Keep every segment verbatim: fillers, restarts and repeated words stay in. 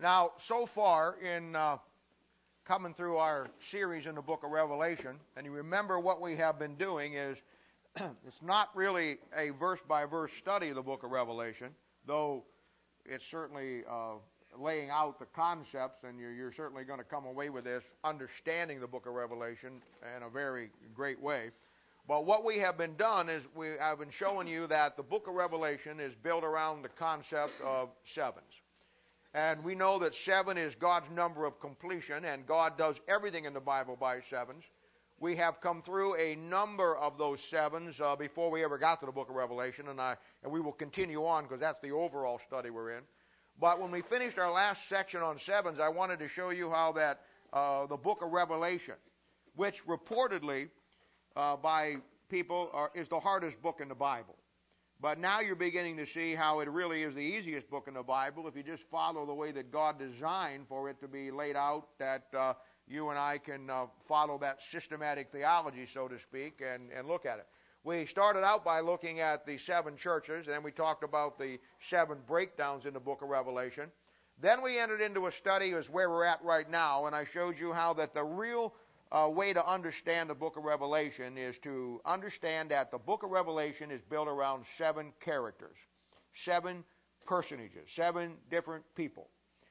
Now, so far in uh, coming through our series in the book of Revelation, and you remember what we have been doing is it's not really a verse-by-verse study of the book of Revelation, though it's certainly uh, laying out the concepts, and you're, you're certainly going to come away with this understanding the book of Revelation in a very great way. But what we have been done is we have been showing you that the book of Revelation is built around the concept of sevens. And we know that seven is God's number of completion, and God does everything in the Bible by sevens. We have come through a number of those sevens uh, before we ever got to the book of Revelation, and, I, and we will continue on because that's the overall study we're in. But when we finished our last section on sevens, I wanted to show you how that uh, the book of Revelation, which reportedly uh, by people are, is the hardest book in the Bible. But now you're beginning to see how it really is the easiest book in the Bible if you just follow the way that God designed for it to be laid out, that uh, you and I can uh, follow that systematic theology, so to speak, and, and look at it. We started out by looking at the seven churches, and then we talked about the seven breakdowns in the book of Revelation. Then we entered into a study as where we're at right now, and I showed you how that the real uh, way to understand the book of Revelation is to understand that the book of Revelation is built around seven characters, seven personages, seven different people.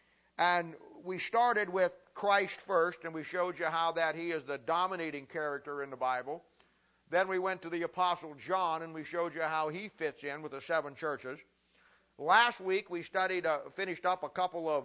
And we started with Christ first, and we showed you how that he is the dominating character in the Bible. Then we went to the Apostle John, and we showed you how he fits in with the seven churches. Last week we studied, uh, finished up a couple of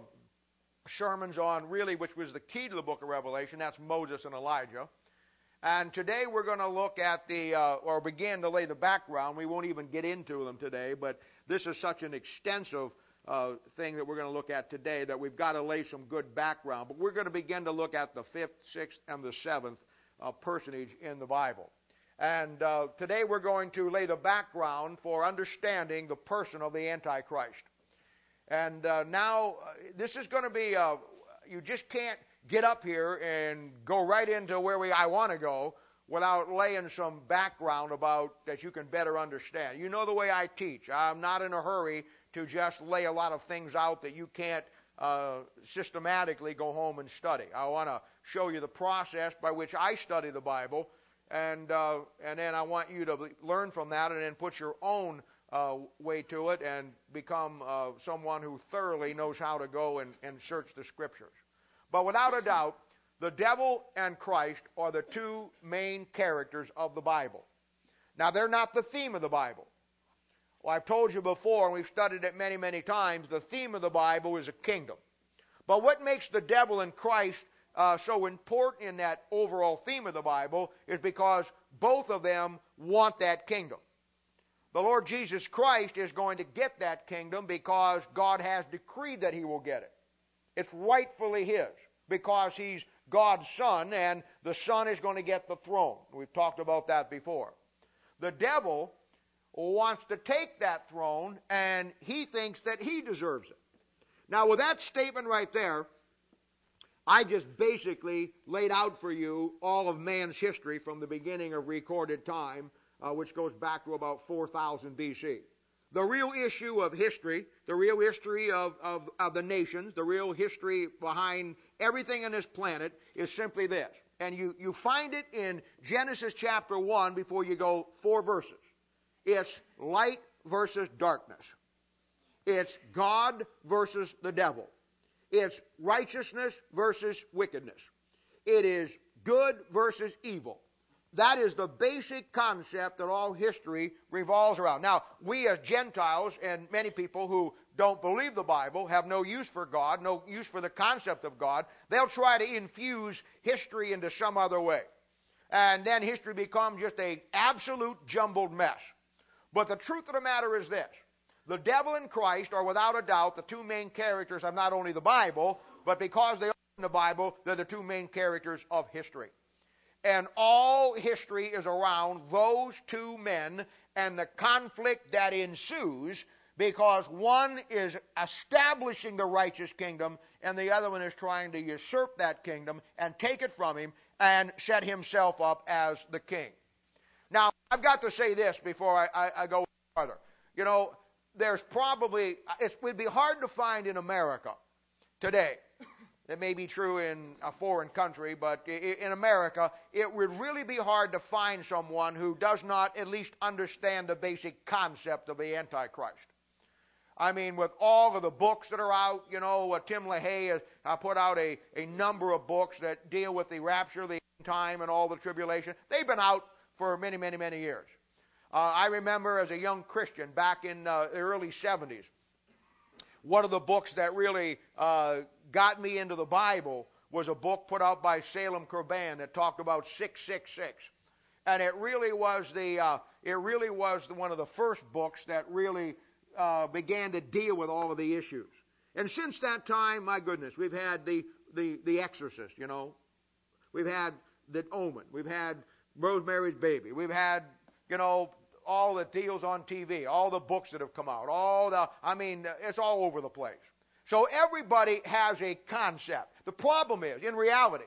sermons on really which was the key to the book of Revelation. That's Moses and Elijah. And today we're going to look at the, uh, or begin to lay the background. We won't even get into them today, but this is such an extensive uh, thing that we're going to look at today that we've got to lay some good background. But we're going to begin to look at the fifth, sixth, and the seventh uh, personage in the Bible. And uh, today we're going to lay the background for understanding the person of the Antichrist. And uh, now, uh, this is going to be, uh, you just can't get up here and go right into where we I want to go without laying some background about that you can better understand. You know the way I teach. I'm not in a hurry to just lay a lot of things out that you can't uh, systematically go home and study. I want to show you the process by which I study the Bible, and uh, and then I want you to learn from that and then put your own uh, way to it and become uh, someone who thoroughly knows how to go and, and search the Scriptures. But without a doubt, the devil and Christ are the two main characters of the Bible. Now, they're not the theme of the Bible. Well, I've told you before, and we've studied it many, many times, the theme of the Bible is a kingdom. But what makes the devil and Christ uh, so important in that overall theme of the Bible is because both of them want that kingdom. The Lord Jesus Christ is going to get that kingdom because God has decreed that he will get it. It's rightfully his because he's God's son, and the son is going to get the throne. We've talked about that before. The devil wants to take that throne, and he thinks that he deserves it. Now, with that statement right there, I just basically laid out for you all of man's history from the beginning of recorded time, uh, which goes back to about four thousand B C. The real issue of history, the real history of, of, of the nations, the real history behind everything on this planet is simply this. And you, you find it in Genesis chapter one before you go four verses. It's light versus darkness. It's God versus the devil. It's righteousness versus wickedness. It is good versus evil. That is the basic concept that all history revolves around. Now, we as Gentiles and many people who don't believe the Bible have no use for God, no use for the concept of God. They'll try to infuse history into some other way. And then history becomes just an absolute jumbled mess. But the truth of the matter is this. The devil and Christ are without a doubt the two main characters of not only the Bible, but because they are in the Bible, they're the two main characters of history. And all history is around those two men and the conflict that ensues because one is establishing the righteous kingdom and the other one is trying to usurp that kingdom and take it from him and set himself up as the king. Now, I've got to say this before I, I, I go further. You know, there's probably, it would be hard to find in America today. It may be true in a foreign country, but in America, it would really be hard to find someone who does not at least understand the basic concept of the Antichrist. I mean, with all of the books that are out, you know, uh, Tim LaHaye has uh, put out a, a number of books that deal with the rapture, the end time, and all the tribulation. They've been out for many, many, many years. Uh, I remember as a young Christian back in uh, the early seventies, one of the books that really uh, got me into the Bible was a book put out by Salem Kurban that talked about six six six. And it really was the uh, it really was the, one of the first books that really uh, began to deal with all of the issues. And since that time, my goodness, we've had the the the Exorcist, you know, we've had the Omen, we've had Rosemary's Baby, we've had, you know, all the deals on T V, all the books that have come out, all the, I mean, it's all over the place. So everybody has a concept. The problem is, in reality,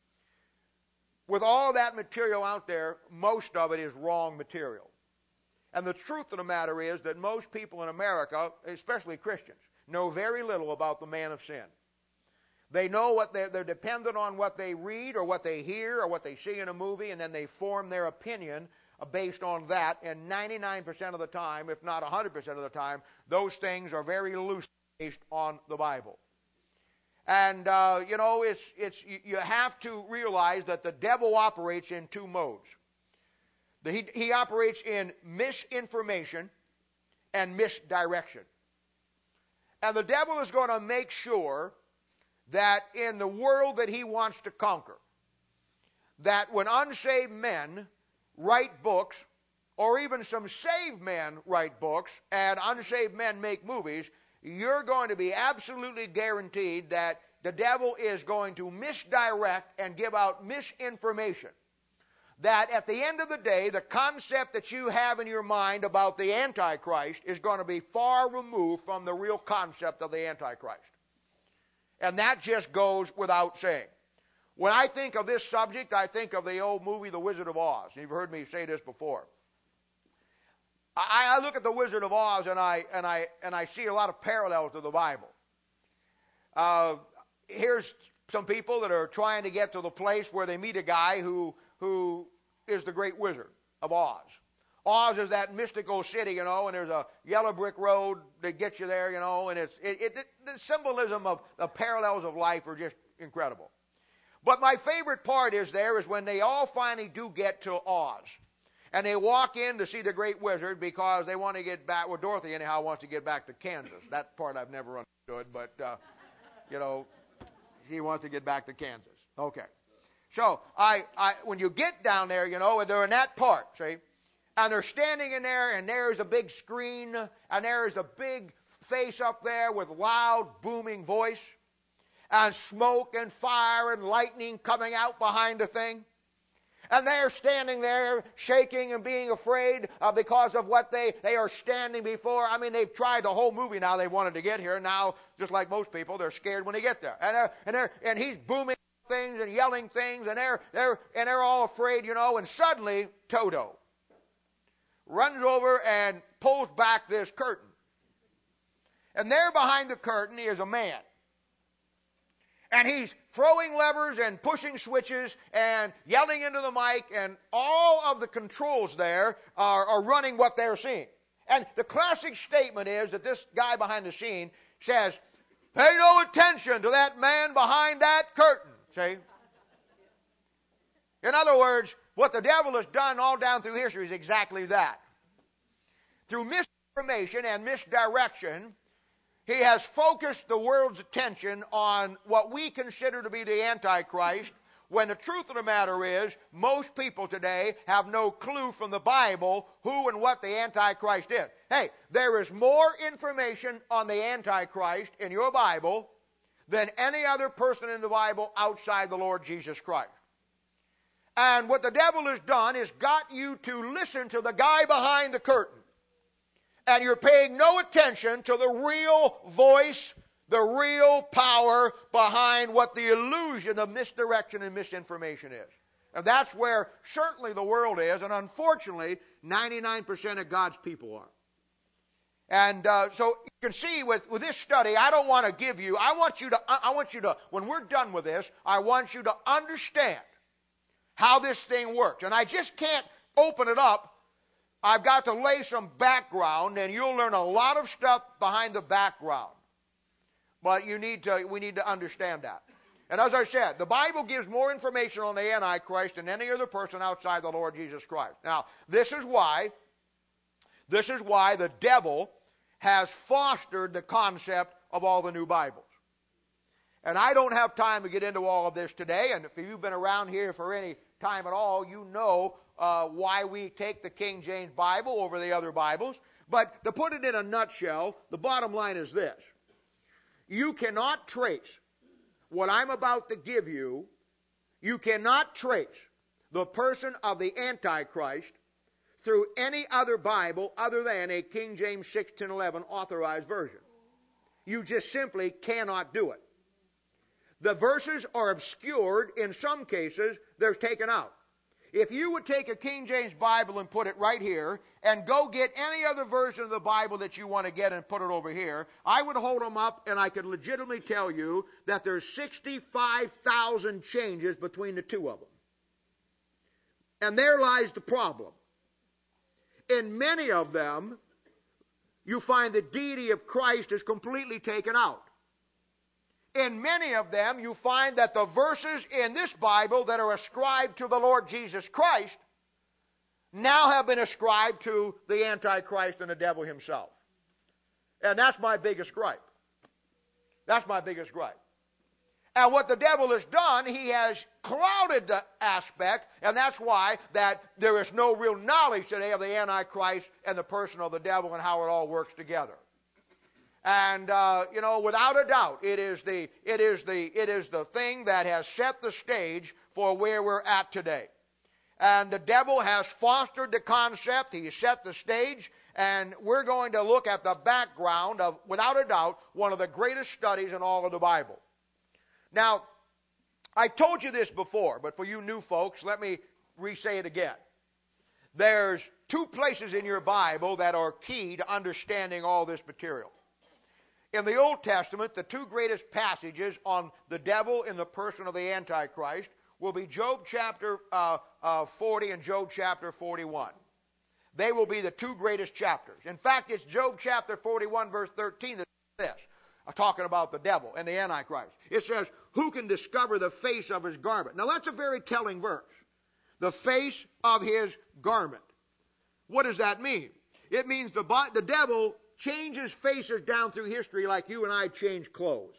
with all that material out there, most of it is wrong material. And the truth of the matter is that most people in America, especially Christians, know very little about the man of sin. They know what they're, they're dependent on what they read or what they hear or what they see in a movie, and then they form their opinion based on that. And ninety-nine percent of the time, if not one hundred percent of the time, those things are very loosely based on the Bible. And, uh, you know, it's, it's, you have to realize that the devil operates in two modes. The, he, he operates in misinformation and misdirection. And the devil is going to make sure that in the world that he wants to conquer, that when unsaved men write books, or even some saved men write books, and unsaved men make movies, you're going to be absolutely guaranteed that the devil is going to misdirect and give out misinformation. That at the end of the day, the concept that you have in your mind about the Antichrist is going to be far removed from the real concept of the Antichrist. And that just goes without saying. When I think of this subject, I think of the old movie The Wizard of Oz. You've heard me say this before. I, I look at The Wizard of Oz and I and I and I see a lot of parallels to the Bible. Uh, here's some people that are trying to get to the place where they meet a guy who who is the great wizard of Oz. Oz is that mystical city, you know, and there's a yellow brick road that gets you there, you know, and it's it, it, the symbolism of the parallels of life are just incredible. But my favorite part is there is when they all finally do get to Oz. And they walk in to see the great wizard because they want to get back, well, Dorothy anyhow wants to get back to Kansas. That part I've never understood, but, uh, you know, she wants to get back to Kansas. Okay. So, I, I, when you get down there, you know, and they're in that part, see, and they're standing in there, and there's a big screen, and there's a big face up there with loud, booming voice, and smoke and fire and lightning coming out behind the thing. And they're standing there shaking and being afraid uh, because of what they, they are standing before. I mean, they've tried the whole movie now. They wanted to get here. Now, just like most people, they're scared when they get there. And they're, and they're, and he's booming things and yelling things, and they're, they're, and they're all afraid, you know. And suddenly, Toto runs over and pulls back this curtain. And there behind the curtain is a man. And he's throwing levers and pushing switches and yelling into the mic, and all of the controls there are, are running what they're seeing. And the classic statement is that this guy behind the scene says, "Pay no attention to that man behind that curtain." See? In other words, what the devil has done all down through history is exactly that. Through misinformation and misdirection, he has focused the world's attention on what we consider to be the Antichrist, when the truth of the matter is, most people today have no clue from the Bible who and what the Antichrist is. Hey, there is more information on the Antichrist in your Bible than any other person in the Bible outside the Lord Jesus Christ. And what the devil has done is got you to listen to the guy behind the curtain. And you're paying no attention to the real voice, the real power behind what the illusion of misdirection and misinformation is. And that's where certainly the world is, and unfortunately, ninety-nine percent of God's people are. And uh, so you can see with, with this study, I don't want to give you, I want you to, I want you to, when we're done with this, I want you to understand how this thing works. And I just can't open it up. I've got to lay some background, and you'll learn a lot of stuff behind the background. But you need to, we need to understand that. And as I said, the Bible gives more information on the Antichrist than any other person outside the Lord Jesus Christ. Now, this is why, this is why the devil has fostered the concept of all the new Bibles. And I don't have time to get into all of this today, and if you've been around here for any time at all, you know uh, why we take the King James Bible over the other Bibles. But to put it in a nutshell, the bottom line is this. You cannot trace what I'm about to give you, you cannot trace the person of the Antichrist through any other Bible other than a King James six ten eleven authorized version. You just simply cannot do it. The verses are obscured. In some cases, they're taken out. If you would take a King James Bible and put it right here and go get any other version of the Bible that you want to get and put it over here, I would hold them up and I could legitimately tell you that there's sixty-five thousand changes between the two of them. And there lies the problem. In many of them, you find the deity of Christ is completely taken out. In many of them, you find that the verses in this Bible that are ascribed to the Lord Jesus Christ now have been ascribed to the Antichrist and the devil himself. And that's my biggest gripe. That's my biggest gripe. And what the devil has done, he has clouded the aspect, and that's why that there is no real knowledge today of the Antichrist and the person of the devil and how it all works together. And uh, you know, without a doubt, it is the it is the it is the thing that has set the stage for where we're at today. And the devil has fostered the concept. He set the stage, and we're going to look at the background of, without a doubt, one of the greatest studies in all of the Bible. Now, I told you this before, but for you new folks, let me re-say it again. There's two places in your Bible that are key to understanding all this material. In the Old Testament, the two greatest passages on the devil in the person of the Antichrist will be Job chapter uh, uh, forty and Job chapter forty-one. They will be the two greatest chapters. In fact, it's Job chapter forty-one, verse thirteen that says this, uh, talking about the devil and the Antichrist. It says, who can discover the face of his garment? Now, that's a very telling verse. The face of his garment. What does that mean? It means the, the devil changes faces down through history like you and I change clothes.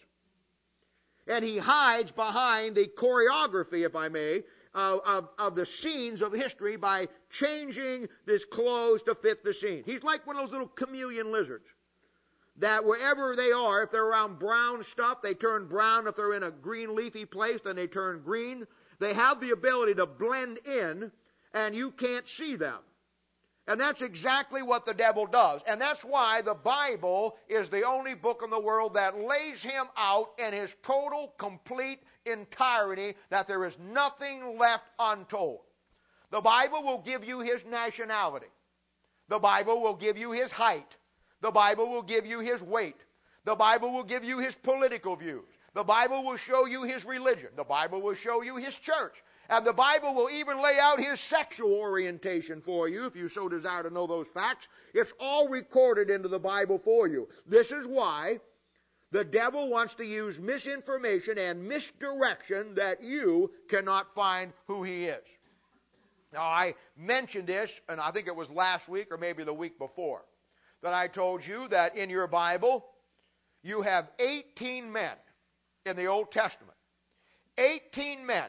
And he hides behind the choreography, if I may, uh, of, of the scenes of history by changing his clothes to fit the scene. He's like one of those little chameleon lizards that wherever they are, if they're around brown stuff, they turn brown. If they're in a green leafy place, then they turn green. They have the ability to blend in, and you can't see them. And that's exactly what the devil does. And that's why the Bible is the only book in the world that lays him out in his total, complete entirety, that there is nothing left untold. The Bible will give you his nationality. The Bible will give you his height. The Bible will give you his weight. The Bible will give you his political views. The Bible will show you his religion. The Bible will show you his church. And the Bible will even lay out his sexual orientation for you, if you so desire to know those facts. It's all recorded into the Bible for you. This is why the devil wants to use misinformation and misdirection that you cannot find who he is. Now, I mentioned this, and I think it was last week or maybe the week before, that I told you that in your Bible, you have eighteen men in the Old Testament. eighteen men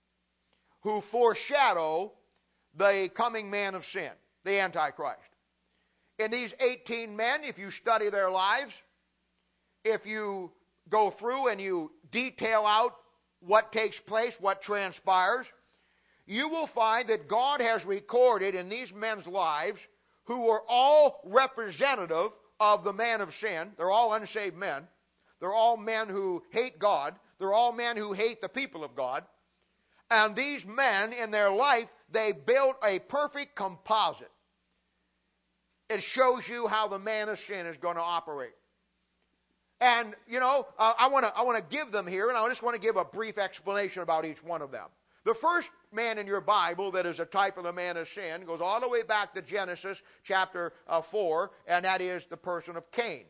who foreshadow the coming man of sin, the Antichrist. In these eighteen men, if you study their lives, if you go through and you detail out what takes place, what transpires, you will find that God has recorded in these men's lives, who are all representative of the man of sin. They're all unsaved men. They're all men who hate God. They're all men who hate the people of God. And these men, in their life, they built a perfect composite. it shows you how the man of sin is going to operate. And, you know, uh, I want to I want to give them here, and I just want to give a brief explanation about each one of them. The first man in your Bible that is a type of the man of sin goes all the way back to Genesis chapter uh, four, and that is the person of Cain.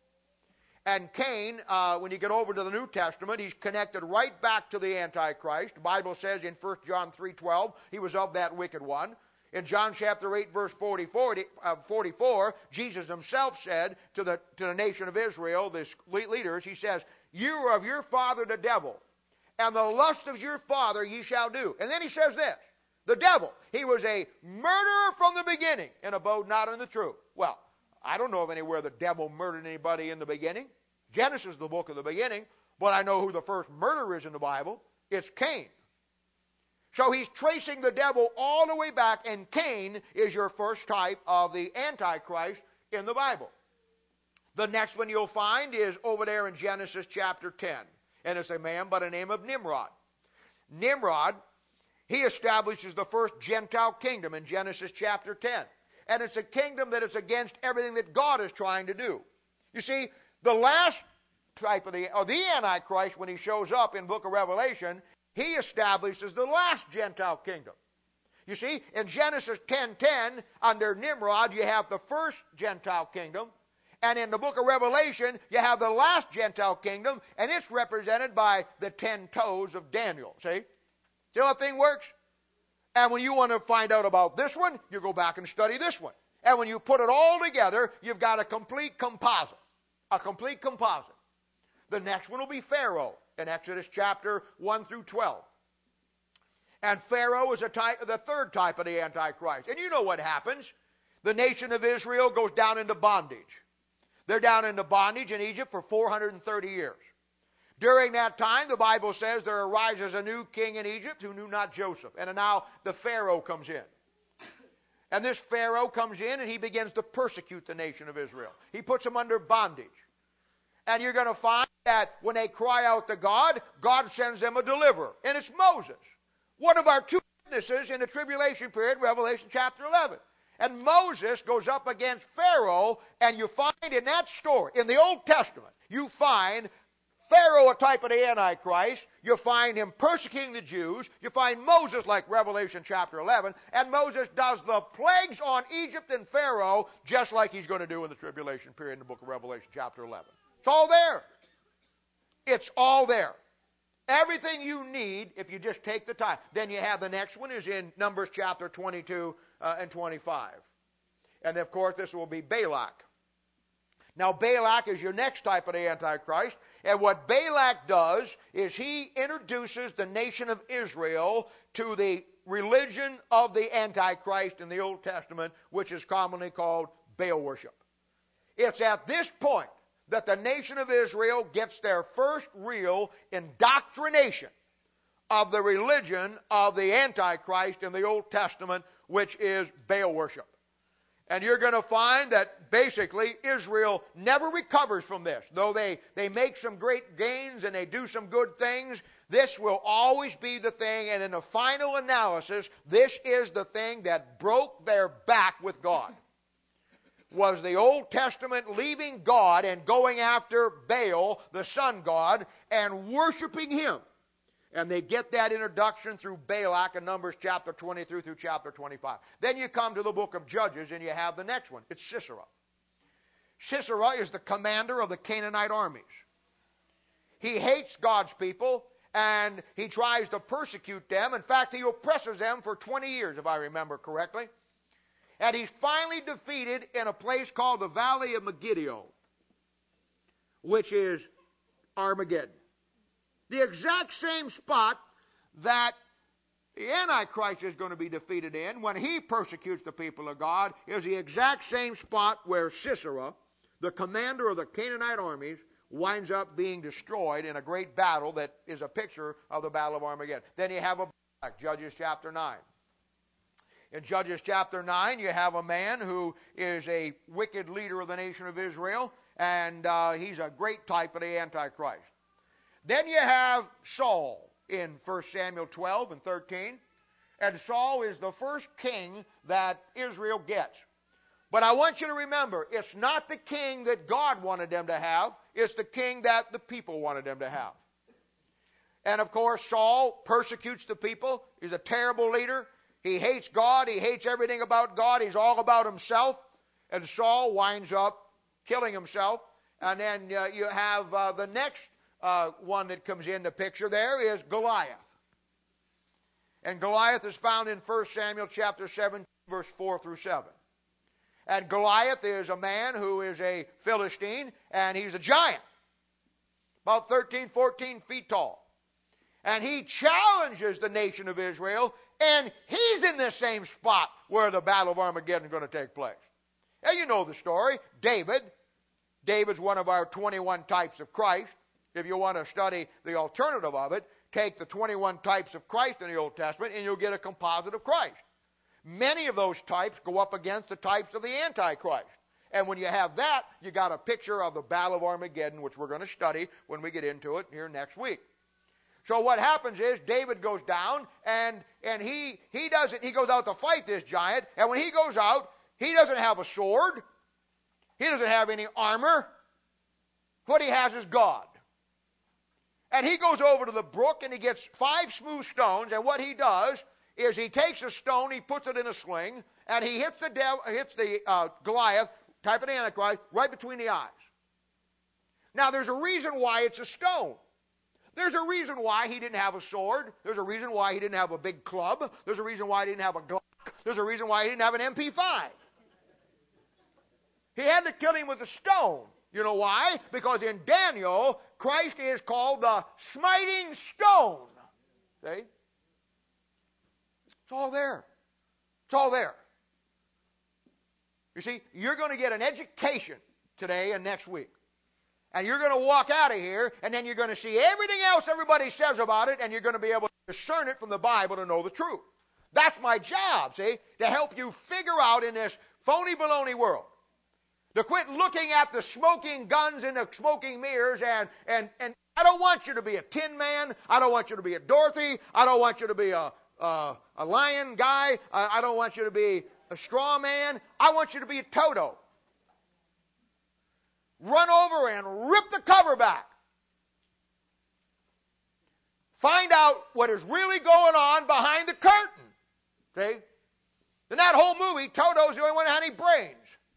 And Cain, uh, when you get over to the New Testament, he's connected right back to the Antichrist. The Bible says in First John three twelve, he was of that wicked one. In John chapter eight, verse forty-four, uh, forty-four, Jesus himself said to the, to the nation of Israel, the leaders, he says, "You are of your father the devil, and the lust of your father ye shall do." And then he says this, the devil, he was a murderer from the beginning and abode not in the truth. Well, I don't know of anywhere the devil murdered anybody in the beginning. Genesis is the book of the beginning, but I know who the first murderer is in the Bible. It's Cain. So he's tracing the devil all the way back, and Cain is your first type of the Antichrist in the Bible. The next one you'll find is over there in Genesis chapter ten, and it's a man by the name of Nimrod. Nimrod, he establishes the first Gentile kingdom in Genesis chapter ten, and it's a kingdom that is against everything that God is trying to do. You see, the last type of the, or the Antichrist, when he shows up in the book of Revelation, he establishes the last Gentile kingdom. You see, in Genesis ten ten, under Nimrod, you have the first Gentile kingdom. And in the book of Revelation, you have the last Gentile kingdom, and it's represented by the ten toes of Daniel. See? See how that thing works? And when you want to find out about this one, you go back and study this one. And when you put it all together, you've got a complete composite. A complete composite. The next one will be Pharaoh in Exodus chapter one through twelve. And Pharaoh is a type, the third type of the Antichrist. And you know what happens. The nation of Israel goes down into bondage. They're down into bondage in Egypt for four hundred thirty years. During that time, the Bible says there arises a new king in Egypt who knew not Joseph. And now the Pharaoh comes in. And this Pharaoh comes in and he begins to persecute the nation of Israel. He puts them under bondage. And you're going to find that when they cry out to God, God sends them a deliverer. And it's Moses, one of our two witnesses in the tribulation period, Revelation chapter eleven. And Moses goes up against Pharaoh, and you find in that story, in the Old Testament, you find Pharaoh, a type of the Antichrist. You find him persecuting the Jews. You find Moses, like Revelation chapter eleven. And Moses does the plagues on Egypt and Pharaoh, just like he's going to do in the tribulation period in the book of Revelation chapter eleven. It's all there. It's all there. Everything you need if you just take the time. Then you have the next one is in Numbers chapter twenty-two uh, and twenty-five. And of course this will be Balak. Now Balak is your next type of the Antichrist. And what Balak does is he introduces the nation of Israel to the religion of the Antichrist in the Old Testament, which is commonly called Baal worship. It's at this point that the nation of Israel gets their first real indoctrination of the religion of the Antichrist in the Old Testament, which is Baal worship. And you're going to find that basically Israel never recovers from this. Though they, they make some great gains and they do some good things, this will always be the thing. And in the final analysis, this is the thing that broke their back with God. Was the Old Testament leaving God and going after Baal, the sun god, and worshiping him. And they get that introduction through Balak in Numbers chapter twenty-three through chapter twenty-five. Then you come to the book of Judges and you have the next one. It's Sisera. Sisera is the commander of the Canaanite armies. He hates God's people and he tries to persecute them. In fact, he oppresses them for twenty years, if I remember correctly. And he's finally defeated in a place called the Valley of Megiddo, which is Armageddon. The exact same spot that the Antichrist is going to be defeated in when he persecutes the people of God is the exact same spot where Sisera, the commander of the Canaanite armies, winds up being destroyed in a great battle that is a picture of the Battle of Armageddon. Then you have a Judges chapter nine. In Judges chapter nine, you have a man who is a wicked leader of the nation of Israel, and uh, he's a great type of the Antichrist. Then you have Saul in First Samuel twelve and thirteen, and Saul is the first king that Israel gets. But I want you to remember, it's not the king that God wanted them to have. It's the king that the people wanted them to have. And of course, Saul persecutes the people. He's a terrible leader. He hates God. He hates everything about God. He's all about himself. And Saul winds up killing himself. And then uh, you have uh, the next uh, one that comes in the picture there is Goliath. And Goliath is found in First Samuel chapter seven, verse four through seven. And Goliath is a man who is a Philistine, and he's a giant, about thirteen, fourteen feet tall. And he challenges the nation of Israel, and he's in the same spot where the Battle of Armageddon is going to take place. And you know the story. David. David's one of our twenty-one types of Christ. If you want to study the alternative of it, take the twenty-one types of Christ in the Old Testament, and you'll get a composite of Christ. Many of those types go up against the types of the Antichrist. And when you have that, you got a picture of the Battle of Armageddon, which we're going to study when we get into it here next week. So what happens is David goes down, and, and he, he doesn't, he goes out to fight this giant, and when he goes out, he doesn't have a sword. He doesn't have any armor. What he has is God. And he goes over to the brook, and he gets five smooth stones, and what he does is he takes a stone, he puts it in a sling, and he hits the devil, hits the uh, Goliath, type of the Antichrist, right between the eyes. Now, there's a reason why it's a stone. There's a reason why he didn't have a sword. There's a reason why he didn't have a big club. There's a reason why he didn't have a Glock. There's a reason why he didn't have an M P five. He had to kill him with a stone. You know why? Because in Daniel, Christ is called the smiting stone. See? It's all there. It's all there. You see, you're going to get an education today and next week. And you're going to walk out of here, and then you're going to see everything else everybody says about it, and you're going to be able to discern it from the Bible to know the truth. That's my job, see, to help you figure out in this phony baloney world. To quit looking at the smoking guns and the smoking mirrors, and, and, and I don't want you to be a Tin Man. I don't want you to be a Dorothy. I don't want you to be a, a, a lion guy. I, I don't want you to be a straw man. I want you to be a Toto. Run over and rip the cover back. Find out what is really going on behind the curtain. See? In that whole movie, Toto's the only one that had any brains.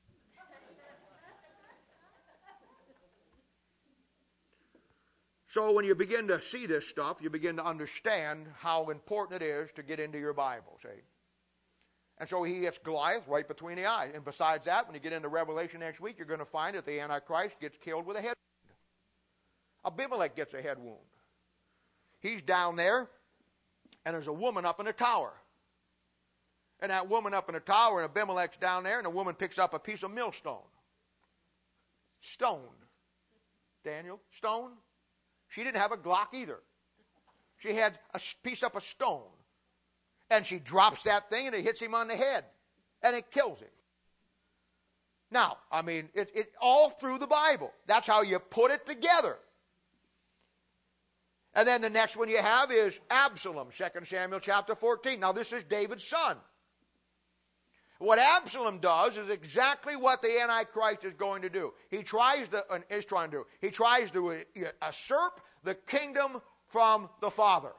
So when you begin to see this stuff, you begin to understand how important it is to get into your Bible, see? And so he hits Goliath right between the eyes. And besides that, when you get into Revelation next week, you're going to find that the Antichrist gets killed with a head wound. Abimelech gets a head wound. He's down there, and there's a woman up in a tower. And that woman up in a tower, and Abimelech's down there, and the woman picks up a piece of millstone. Stone. Daniel, stone. She didn't have a Glock either. She had a piece of a stone. And she drops that thing, and it hits him on the head. And it kills him. Now, I mean, it, it all through the Bible. That's how you put it together. And then the next one you have is Absalom, Second Samuel chapter fourteen. Now, this is David's son. What Absalom does is exactly what the Antichrist is going to do. He tries to, uh, is trying to do. He tries to usurp the kingdom from the father.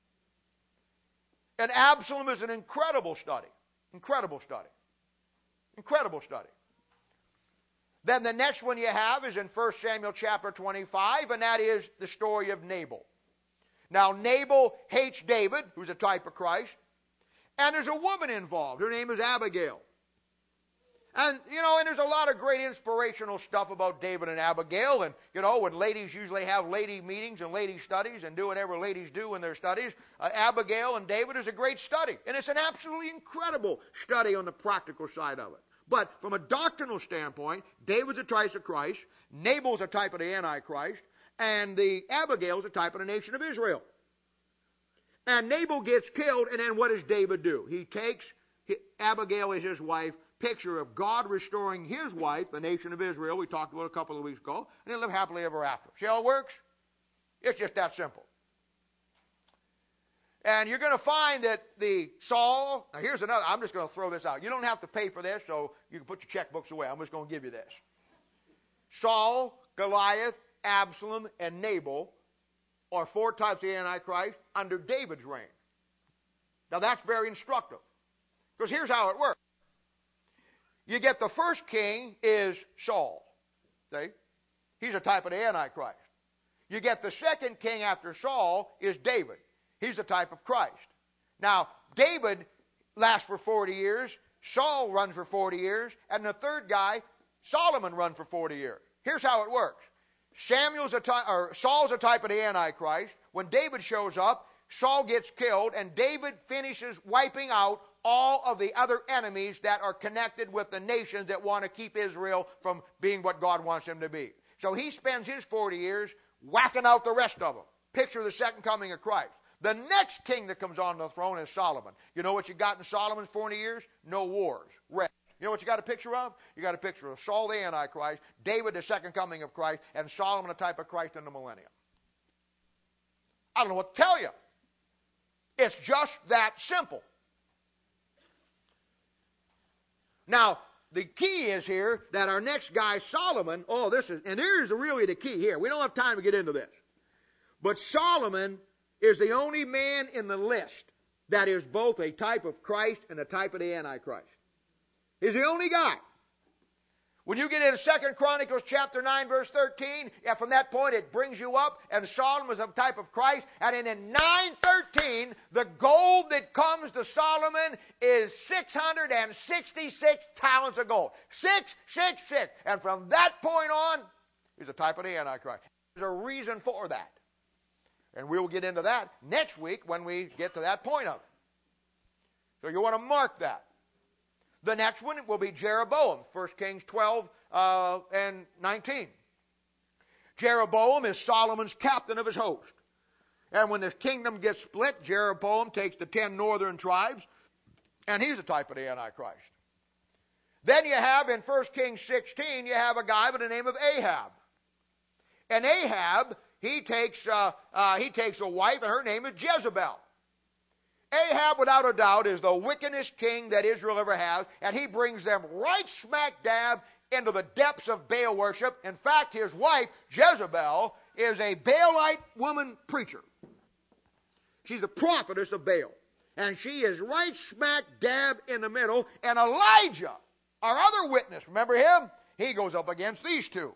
And Absalom is an incredible study. Incredible study. Incredible study. Then the next one you have is in First Samuel chapter twenty-five, and that is the story of Nabal. Now, Nabal hates David, who's a type of Christ. And there's a woman involved. Her name is Abigail. And, you know, and there's a lot of great inspirational stuff about David and Abigail. And, you know, when ladies usually have lady meetings and lady studies and do whatever ladies do in their studies, uh, Abigail and David is a great study. And it's an absolutely incredible study on the practical side of it. But from a doctrinal standpoint, David's a type of Christ, Nabal's a type of the Antichrist, and the Abigail's a type of the nation of Israel. And Nabal gets killed, and then what does David do? He takes Abigail as his wife, picture of God restoring his wife, the nation of Israel, we talked about a couple of weeks ago, and they live happily ever after. See how it works? It's just that simple. And you're going to find that the Saul, now here's another, I'm just going to throw this out. You don't have to pay for this, so you can put your checkbooks away. I'm just going to give you this. Saul, Goliath, Absalom, and Nabal are four types of Antichrist under David's reign. Now that's very instructive. Because here's how it works. You get the first king is Saul. See? He's a type of the Antichrist. You get the second king after Saul is David. He's a type of Christ. Now, David lasts for forty years. Saul runs for forty years. And the third guy, Solomon, runs for forty years. Here's how it works. Samuel's a ty- or Saul's a type of the Antichrist. When David shows up, Saul gets killed, and David finishes wiping out all of the other enemies that are connected with the nations that want to keep Israel from being what God wants them to be. So he spends his forty years whacking out the rest of them. Picture the second coming of Christ. The next king that comes on the throne is Solomon. You know what you got in Solomon's forty years? No wars. Rest. You know what you got a picture of? You got a picture of Saul the Antichrist, David the second coming of Christ, and Solomon a type of Christ in the millennium. I don't know what to tell you. It's just that simple. Now, the key is here that our next guy, Solomon, oh, this is, and here's really the key here. We don't have time to get into this. But Solomon is the only man in the list that is both a type of Christ and a type of the Antichrist. He's the only guy. When you get into Second Chronicles chapter nine, verse thirteen, and from that point it brings you up, and Solomon is a type of Christ, and in, in nine thirteen, the gold that comes to Solomon is six hundred sixty-six talents of gold. six six six. And from that point on, he's a type of the Antichrist. There's a reason for that. And we'll get into that next week when we get to that point of it. So you want to mark that. The next one will be Jeroboam, First Kings twelve uh, and nineteen. Jeroboam is Solomon's captain of his host. And when his kingdom gets split, Jeroboam takes the ten northern tribes, and he's a type of the Antichrist. Then you have, in First Kings sixteen, you have a guy by the name of Ahab. And Ahab, he takes, uh, uh, he takes a wife, and her name is Jezebel. Ahab, without a doubt, is the wickedest king that Israel ever has, and he brings them right smack dab into the depths of Baal worship. In fact, his wife, Jezebel, is a Baalite woman preacher. She's the prophetess of Baal. And she is right smack dab in the middle, and Elijah, our other witness, remember him? He goes up against these two.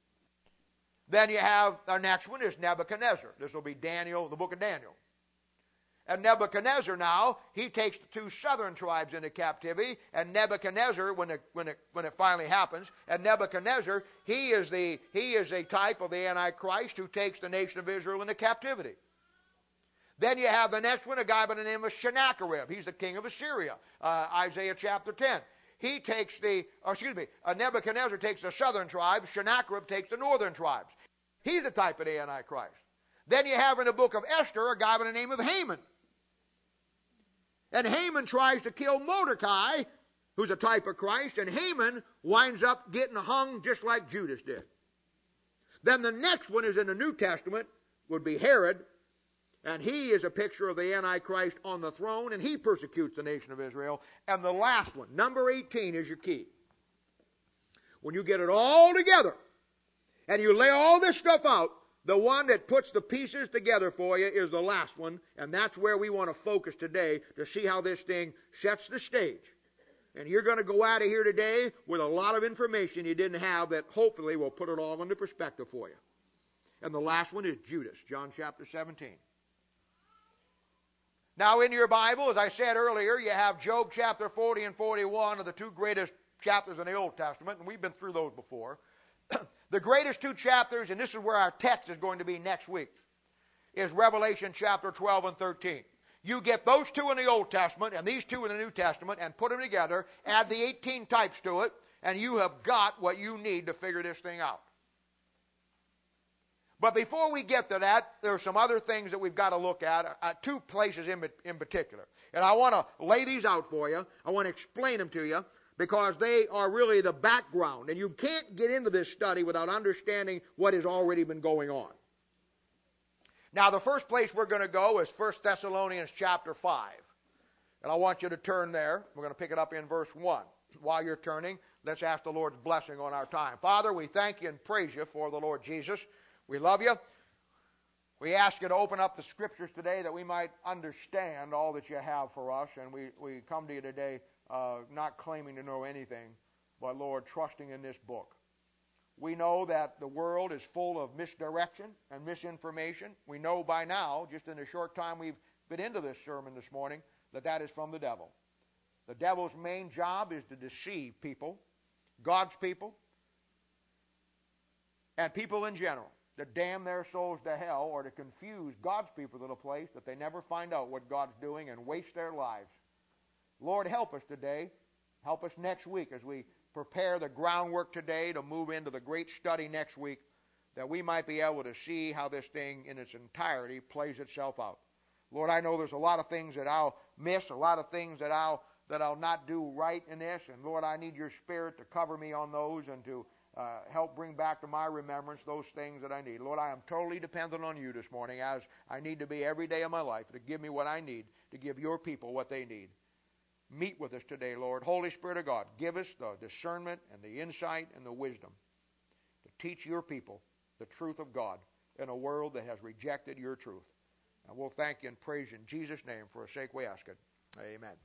Then you have, our next one is Nebuchadnezzar. This will be Daniel, the book of Daniel. And Nebuchadnezzar now, he takes the two southern tribes into captivity. And Nebuchadnezzar, when it, when it, when it finally happens, and Nebuchadnezzar, he is the, he is a type of the Antichrist who takes the nation of Israel into captivity. Then you have the next one, a guy by the name of Sennacherib. He's the king of Assyria. Uh, Isaiah chapter ten. He takes the, or excuse me, uh, Nebuchadnezzar takes the southern tribes. Sennacherib takes the northern tribes. He's a type of the Antichrist. Then you have in the book of Esther a guy by the name of Haman. And Haman tries to kill Mordecai, who's a type of Christ, and Haman winds up getting hung just like Judas did. Then the next one is in the New Testament, would be Herod, and he is a picture of the Antichrist on the throne, and he persecutes the nation of Israel. And the last one, number eighteen, is your key. When you get it all together, and you lay all this stuff out, the one that puts the pieces together for you is the last one, and that's where we want to focus today to see how this thing sets the stage. And you're going to go out of here today with a lot of information you didn't have that hopefully will put it all into perspective for you. And the last one is Judas, John chapter seventeen. Now in your Bible, as I said earlier, you have Job chapter forty and forty-one are the two greatest chapters in the Old Testament, and we've been through those before. The greatest two chapters, and this is where our text is going to be next week, is Revelation chapter twelve and thirteen. You get those two in the Old Testament and these two in the New Testament and put them together, add the eighteen types to it, and you have got what you need to figure this thing out. But before we get to that, there are some other things that we've got to look at, uh, two places in, in particular. And I want to lay these out for you. I want to explain them to you, because they are really the background. And you can't get into this study without understanding what has already been going on. Now, the first place we're going to go is First Thessalonians chapter five. And I want you to turn there. We're going to pick it up in verse one. While you're turning, let's ask the Lord's blessing on our time. Father, we thank you and praise you for the Lord Jesus. We love you. We ask you to open up the Scriptures today that we might understand all that you have for us. And we, we come to you today uh, not claiming to know anything, but, Lord, trusting in this book. We know that the world is full of misdirection and misinformation. We know by now, just in the short time we've been into this sermon this morning, that that is from the devil. The devil's main job is to deceive people, God's people, and people in general, to damn their souls to hell or to confuse God's people to the place that they never find out what God's doing and waste their lives. Lord, help us today. Help us next week as we prepare the groundwork today to move into the great study next week, that we might be able to see how this thing in its entirety plays itself out. Lord, I know there's a lot of things that I'll miss, a lot of things that I'll that I'll not do right in this, and Lord, I need your Spirit to cover me on those and to uh, help bring back to my remembrance those things that I need. Lord, I am totally dependent on you this morning, as I need to be every day of my life, to give me what I need, to give your people what they need. Meet with us today, Lord. Holy Spirit of God, give us the discernment and the insight and the wisdom to teach your people the truth of God in a world that has rejected your truth. And we'll thank you and praise you in Jesus' name. For a sake we ask it. Amen.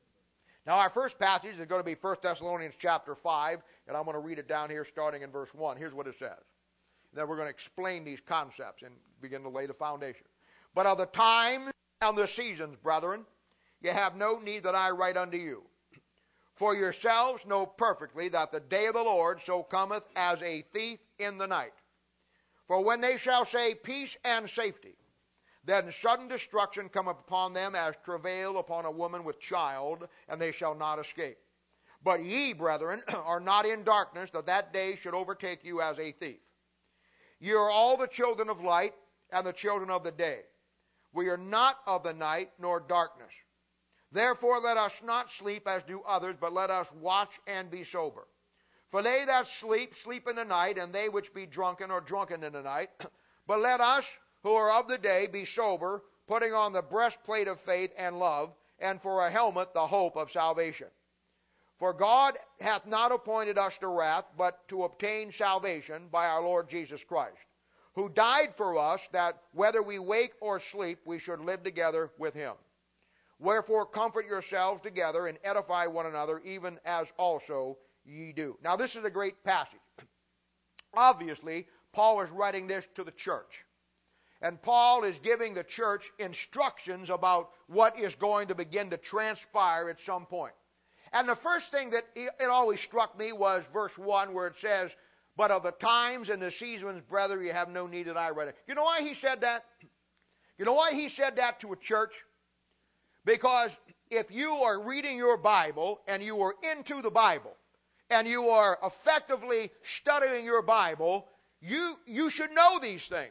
Now our first passage is going to be First Thessalonians chapter five, and I'm going to read it down here starting in verse one. Here's what it says. Then we're going to explain these concepts and begin to lay the foundation. But of the times and the seasons, brethren, you have no need that I write unto you. For yourselves know perfectly that the day of the Lord so cometh as a thief in the night. For when they shall say peace and safety, then sudden destruction cometh upon them as travail upon a woman with child, and they shall not escape. But ye, brethren, are not in darkness, that that day should overtake you as a thief. Ye are all the children of light and the children of the day. We are not of the night nor darkness. Therefore let us not sleep as do others, but let us watch and be sober. For they that sleep, sleep in the night, and they which be drunken are drunken in the night. But let us, who are of the day, be sober, putting on the breastplate of faith and love, and for a helmet the hope of salvation. For God hath not appointed us to wrath, but to obtain salvation by our Lord Jesus Christ, who died for us, that whether we wake or sleep, we should live together with him. Wherefore comfort yourselves together and edify one another, even as also ye do. Now this is a great passage. Obviously, Paul is writing this to the church. And Paul is giving the church instructions about what is going to begin to transpire at some point. And the first thing that it always struck me was verse one, where it says, but of the times and the seasons, brethren, you have no need that I write it. You know why he said that? You know why he said that to a church? Because if you are reading your Bible and you are into the Bible and you are effectively studying your Bible, you, you should know these things.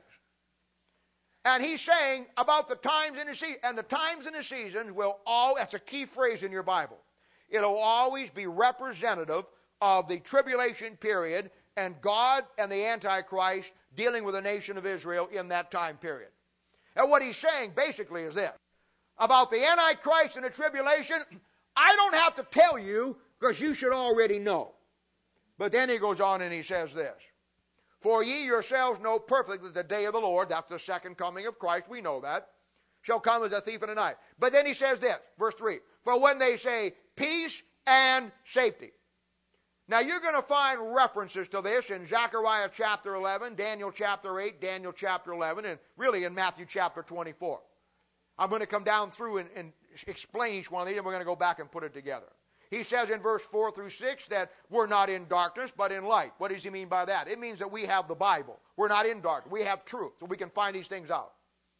And he's saying about the times and the seasons, and the times and the seasons will all, that's a key phrase in your Bible. It'll always be representative of the tribulation period and God and the Antichrist dealing with the nation of Israel in that time period. And what he's saying basically is this. About the Antichrist and the tribulation, I don't have to tell you because you should already know. But then he goes on and he says this. For ye yourselves know perfectly that the day of the Lord, that's the second coming of Christ, we know that, shall come as a thief in the night. But then he says this, verse three. For when they say peace and safety. Now you're going to find references to this in Zechariah chapter eleven, Daniel chapter eight, Daniel chapter eleven, and really in Matthew chapter twenty-four. I'm going to come down through and, and explain each one of these, and we're going to go back and put it together. He says in verse four through six that we're not in darkness, but in light. What does he mean by that? It means that we have the Bible. We're not in darkness. We have truth, so we can find these things out.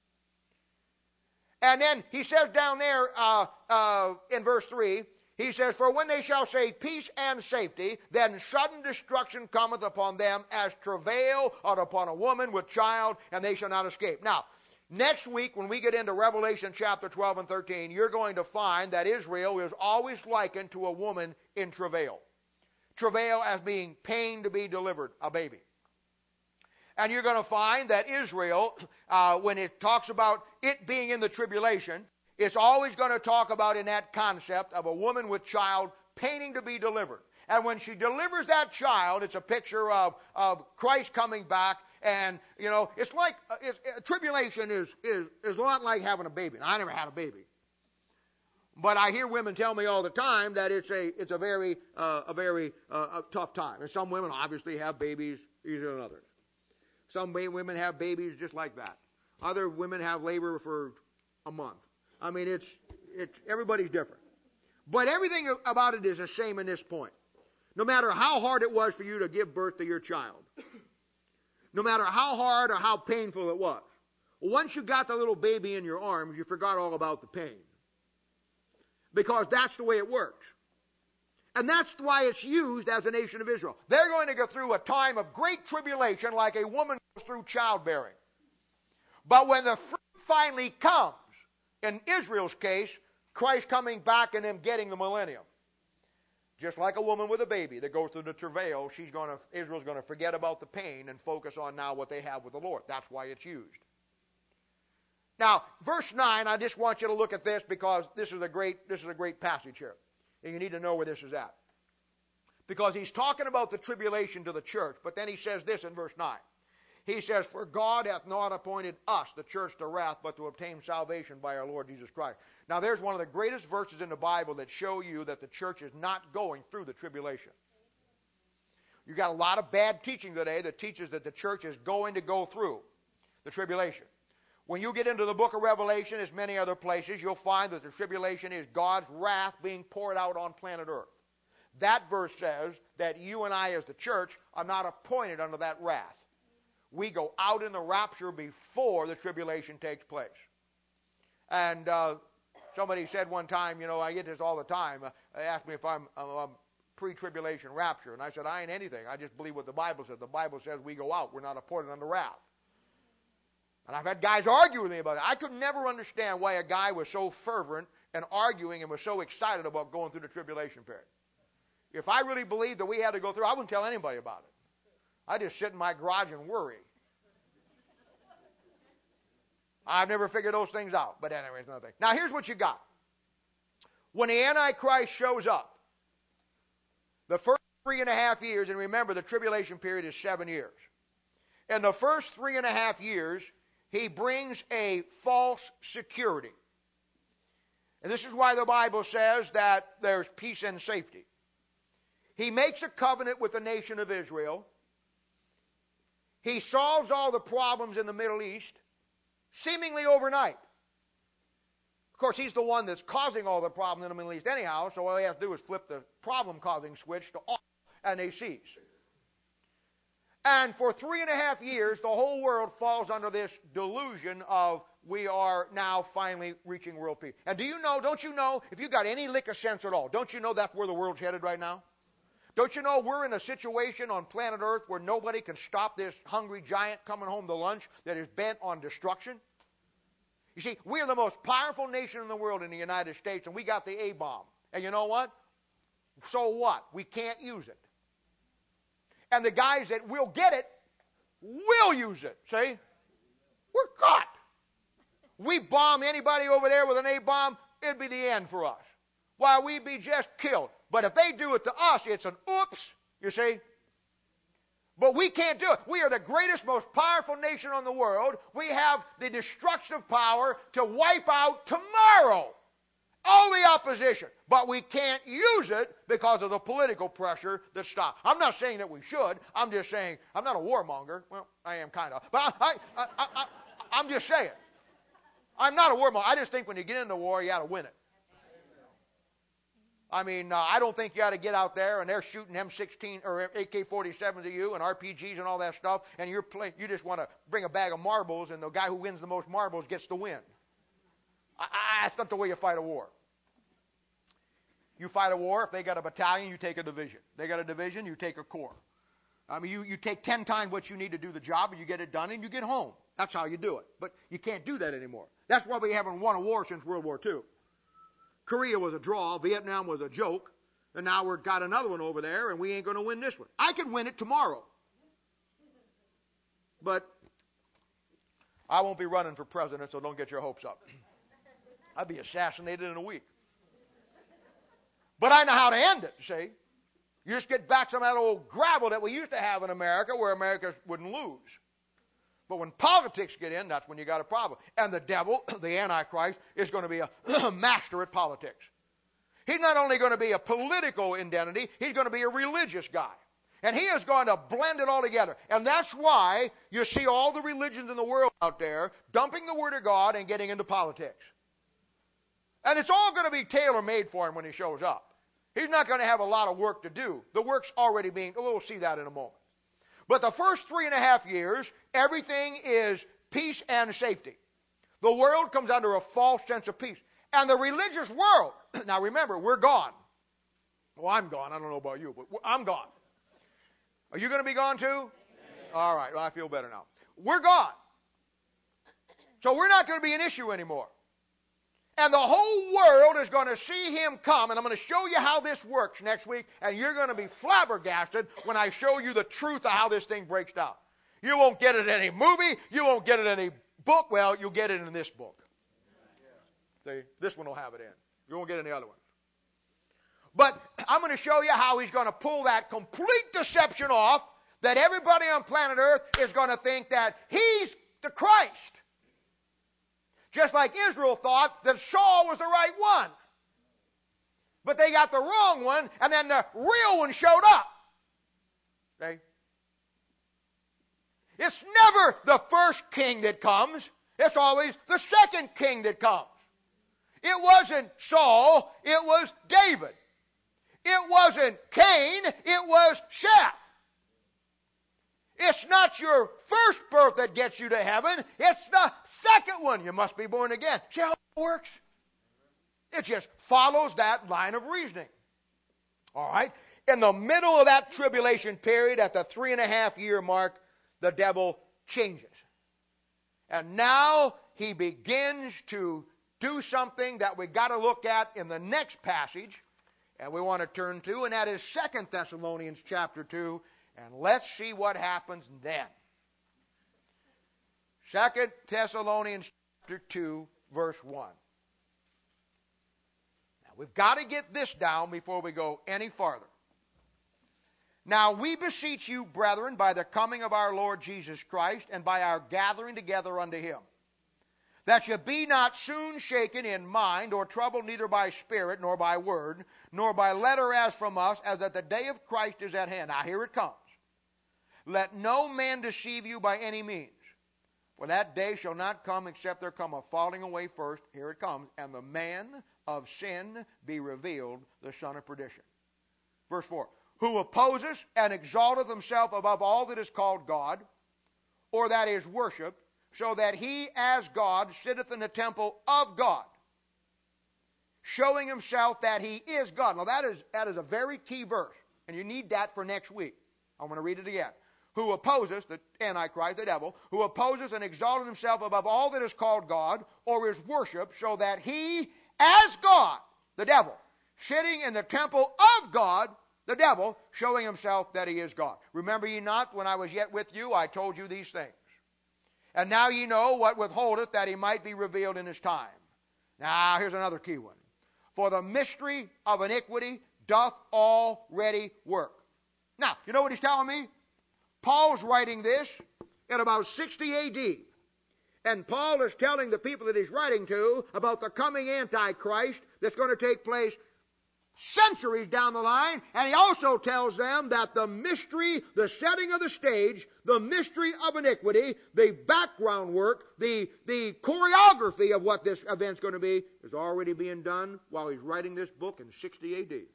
And then he says down there uh, uh, in verse three, he says, for when they shall say peace and safety, then sudden destruction cometh upon them as travail or upon a woman with child, and they shall not escape. Now, next week, when we get into Revelation chapter twelve and thirteen, you're going to find that Israel is always likened to a woman in travail. Travail as being pain to be delivered, a baby. And you're going to find that Israel, uh, when it talks about it being in the tribulation, it's always going to talk about in that concept of a woman with child painting to be delivered. And when she delivers that child, it's a picture of, of Christ coming back. And, you know, it's like, it's, uh, tribulation is, is, is a lot like having a baby. Now, I never had a baby. But I hear women tell me all the time that it's a, it's a very, uh, a very uh, a tough time. And some women obviously have babies easier than others. Some women have babies just like that. Other women have labor for a month. I mean, it's, it's, everybody's different. But everything about it is the same in this point. No matter how hard it was for you to give birth to your child, no matter how hard or how painful it was, once you got the little baby in your arms, you forgot all about the pain. Because that's the way it works. And that's why it's used as a nation of Israel. They're going to go through a time of great tribulation like a woman goes through childbearing. But when the fruit finally comes, in Israel's case, Christ coming back and them getting the millennium. Just like a woman with a baby that goes through the travail, she's going to, Israel's going to forget about the pain and focus on now what they have with the Lord. That's why it's used. Now, verse nine, I just want you to look at this because this is a great, this is a great passage here. And you need to know where this is at. Because he's talking about the tribulation to the church, but then he says this in verse nine. He says, "For God hath not appointed us, the church, to wrath, but to obtain salvation by our Lord Jesus Christ." Now, there's one of the greatest verses in the Bible that show you that the church is not going through the tribulation. You got a lot of bad teaching today that teaches that the church is going to go through the tribulation. When you get into the book of Revelation, as many other places, you'll find that the tribulation is God's wrath being poured out on planet Earth. That verse says that you and I as the church are not appointed under that wrath. We go out in the rapture before the tribulation takes place. And uh, somebody said one time, you know, I get this all the time. Uh, they asked me if I'm, uh, I'm pre-tribulation rapture. And I said, I ain't anything. I just believe what the Bible says. The Bible says we go out. We're not appointed under wrath. And I've had guys argue with me about it. I could never understand why a guy was so fervent and arguing and was so excited about going through the tribulation period. If I really believed that we had to go through, I wouldn't tell anybody about it. I just sit in my garage and worry. I've never figured those things out. But anyway, it's another thing. Now, here's what you got. When the Antichrist shows up, the first three and a half years, and remember the tribulation period is seven years. In the first three and a half years, he brings a false security. And this is why the Bible says that there's peace and safety. He makes a covenant with the nation of Israel. He solves all the problems in the Middle East, seemingly overnight. Of course, he's the one that's causing all the problems in the Middle East anyhow, so all he has to do is flip the problem-causing switch to off, and they cease. And for three and a half years, the whole world falls under this delusion of we are now finally reaching world peace. And do you know, don't you know, if you got any lick of sense at all, don't you know that's where the world's headed right now? Don't you know we're in a situation on planet Earth where nobody can stop this hungry giant coming home to lunch that is bent on destruction? You see, we are the most powerful nation in the world in the United States, and we got the A-bomb. And you know what? So what? We can't use it. And the guys that will get it will use it. See? We're caught. We bomb anybody over there with an A-bomb, it'd be the end for us. Why, we'd be just killed. But if they do it to us, it's an oops, you see. But we can't do it. We are the greatest, most powerful nation in the world. We have the destructive power to wipe out tomorrow all the opposition. But we can't use it because of the political pressure that stops. I'm not saying that we should. I'm just saying, I'm not a warmonger. Well, I am kind of. But I, I, I, I, I'm just saying. I'm not a warmonger. I just think when you get into war, you got to win it. I mean, uh, I don't think you ought to get out there and they're shooting M sixteen or A K forty-sevens at you and R P Gs and all that stuff, and you're play, you just want to bring a bag of marbles, and the guy who wins the most marbles gets the win. I, I, that's not the way you fight a war. You fight a war, if they got a battalion, you take a division. They got a division, you take a corps. I mean, you, you take ten times what you need to do the job, and you get it done, and you get home. That's how you do it. But you can't do that anymore. That's why we haven't won a war since World War Two. Korea was a draw, Vietnam was a joke, and now we've got another one over there, and we ain't going to win this one. I could win it tomorrow. But I won't be running for president, so don't get your hopes up. I'd be assassinated in a week. But I know how to end it, see. You just get back some of that old gravel that we used to have in America where America wouldn't lose. But when politics get in, that's when you got a problem. And the devil, the Antichrist, is going to be a master at politics. He's not only going to be a political identity, he's going to be a religious guy. And he is going to blend it all together. And that's why you see all the religions in the world out there dumping the Word of God and getting into politics. And it's all going to be tailor-made for him when he shows up. He's not going to have a lot of work to do. The work's already being, we'll see that in a moment. But the first three and a half years, everything is peace and safety. The world comes under a false sense of peace. And the religious world, now remember, we're gone. Well, I'm gone. I don't know about you, but I'm gone. Are you going to be gone too? Amen. All right. Well, I feel better now. We're gone. So we're not going to be an issue anymore. And the whole world is going to see him come, and I'm going to show you how this works next week, and you're going to be flabbergasted when I show you the truth of how this thing breaks down. You won't get it in any movie. You won't get it in any book. Well, you'll get it in this book. See, this one will have it in. You won't get any other ones. But I'm going to show you how he's going to pull that complete deception off that everybody on planet Earth is going to think that he's the Christ. Just like Israel thought that Saul was the right one. But they got the wrong one, and then the real one showed up. See? It's never the first king that comes. It's always the second king that comes. It wasn't Saul, it was David. It wasn't Cain, it was Seth. It's not your first birth that gets you to heaven. It's the second one. You must be born again. See how it works? It just follows that line of reasoning. All right? In the middle of that tribulation period, at the three and a half year mark, the devil changes. And now he begins to do something that we got to look at in the next passage, and we want to turn to, and that is Second Thessalonians chapter two. And let's see what happens then. Second Thessalonians chapter two, verse one. Now, we've got to get this down before we go any farther. Now, we beseech you, brethren, by the coming of our Lord Jesus Christ, and by our gathering together unto him, that ye be not soon shaken in mind, or troubled neither by spirit, nor by word, nor by letter as from us, as that the day of Christ is at hand. Now, here it comes. Let no man deceive you by any means. For that day shall not come except there come a falling away first. Here it comes. And the man of sin be revealed, the son of perdition. Verse four. Who opposes and exalteth himself above all that is called God, or that is worshipped, so that he as God sitteth in the temple of God, showing himself that he is God. Now that is, that is a very key verse, and you need that for next week. I'm going to read it again. Who opposes, the Antichrist, the devil, who opposes and exalted himself above all that is called God, or is worshipped, so that he, as God, the devil, sitting in the temple of God, the devil, showing himself that he is God. Remember ye not, when I was yet with you, I told you these things. And now ye know what withholdeth, that he might be revealed in his time. Now, here's another key one. For the mystery of iniquity doth already work. Now, you know what he's telling me? Paul's writing this in about sixty A D. And Paul is telling the people that he's writing to about the coming Antichrist that's going to take place centuries down the line. And he also tells them that the mystery, the setting of the stage, the mystery of iniquity, the background work, the, the choreography of what this event's going to be is already being done while he's writing this book in sixty A D.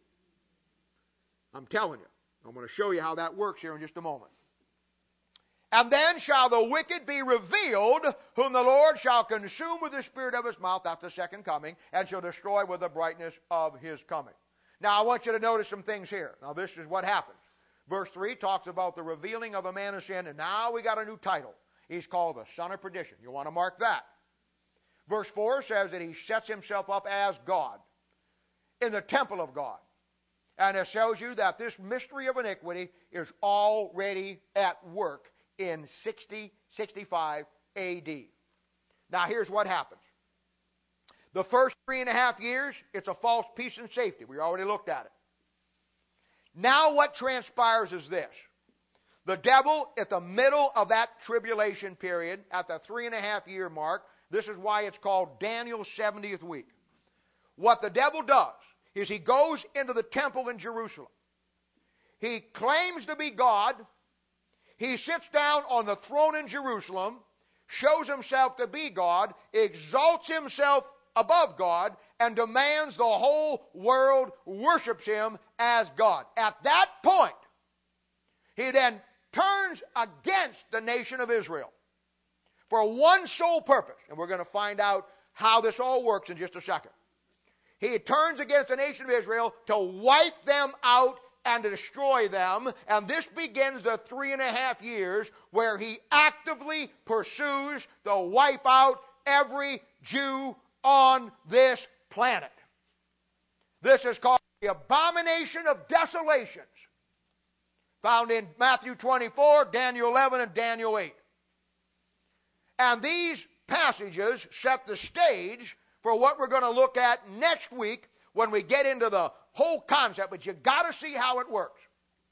I'm telling you. I'm going to show you how that works here in just a moment. And then shall the wicked be revealed, whom the Lord shall consume with the spirit of his mouth, that's the second coming, and shall destroy with the brightness of his coming. Now I want you to notice some things here. Now this is what happens. Verse three talks about the revealing of a man of sin, and now we got a new title. He's called the son of perdition. You want to mark that. Verse four says that he sets himself up as God in the temple of God. And it shows you that this mystery of iniquity is already at work in sixty, sixty-five A D. Now here's what happens. The first three and a half years, it's a false peace and safety. We already looked at it. Now what transpires is this. The devil, at the middle of that tribulation period, at the three and a half year mark, this is why it's called Daniel's seventieth week. What the devil does is he goes into the temple in Jerusalem. He claims to be God. He sits down on the throne in Jerusalem, shows himself to be God, exalts himself above God, and demands the whole world worships him as God. At that point, he then turns against the nation of Israel for one sole purpose. And we're going to find out how this all works in just a second. He turns against the nation of Israel to wipe them out and to destroy them. And this begins the three and a half years where he actively pursues to wipe out every Jew on this planet. This is called the abomination of desolations, found in Matthew twenty-four, Daniel eleven, and Daniel eight. And these passages set the stage for what we're going to look at next week when we get into the whole concept, but you've got to see how it works.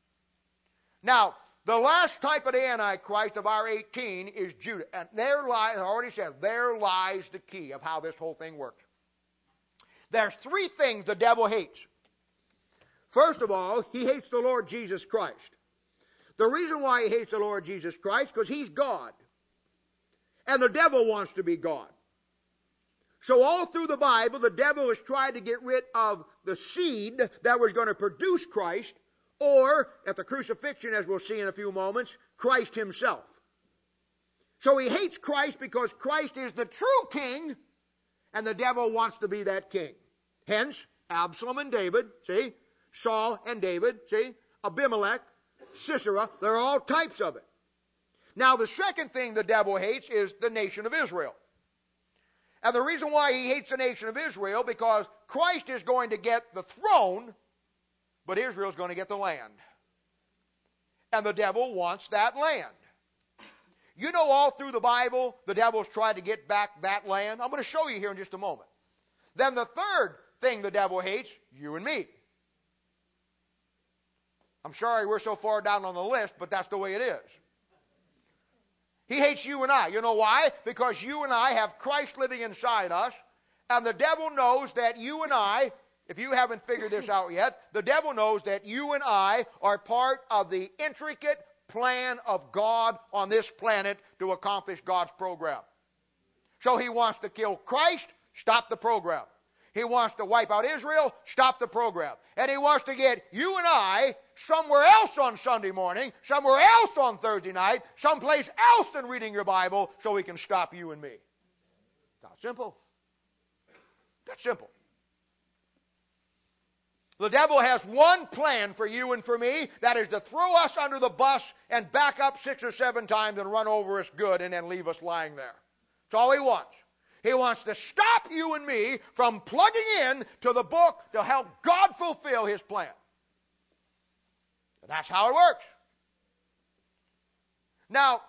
Now, the last type of the Antichrist of our eighteen is Judah. And there lies, I already said, there lies the key of how this whole thing works. There's three things the devil hates. First of all, he hates the Lord Jesus Christ. The reason why he hates the Lord Jesus Christ, because he's God. And the devil wants to be God. So all through the Bible, the devil has tried to get rid of the seed that was going to produce Christ, or, at the crucifixion, as we'll see in a few moments, Christ himself. So he hates Christ because Christ is the true king, and the devil wants to be that king. Hence, Absalom and David, see? Saul and David, see? Abimelech, Sisera, they're all types of it. Now, the second thing the devil hates is the nation of Israel. And the reason why he hates the nation of Israel, because Christ is going to get the throne, but Israel is going to get the land. And the devil wants that land. You know, all through the Bible, the devil's tried to get back that land. I'm going to show you here in just a moment. Then the third thing the devil hates, you and me. I'm sorry we're so far down on the list, but that's the way it is. He hates you and I. You know why? Because you and I have Christ living inside us, and the devil knows that you and I, if you haven't figured this out yet, the devil knows that you and I are part of the intricate plan of God on this planet to accomplish God's program. So he wants to kill Christ, stop the program. He wants to wipe out Israel, stop the program. And he wants to get you and I somewhere else on Sunday morning, somewhere else on Thursday night, someplace else than reading your Bible, so he can stop you and me. That's simple. That's simple. The devil has one plan for you and for me, that is to throw us under the bus and back up six or seven times and run over us good and then leave us lying there. That's all he wants. He wants to stop you and me from plugging in to the book to help God fulfill his plan. And that's how it works. Now,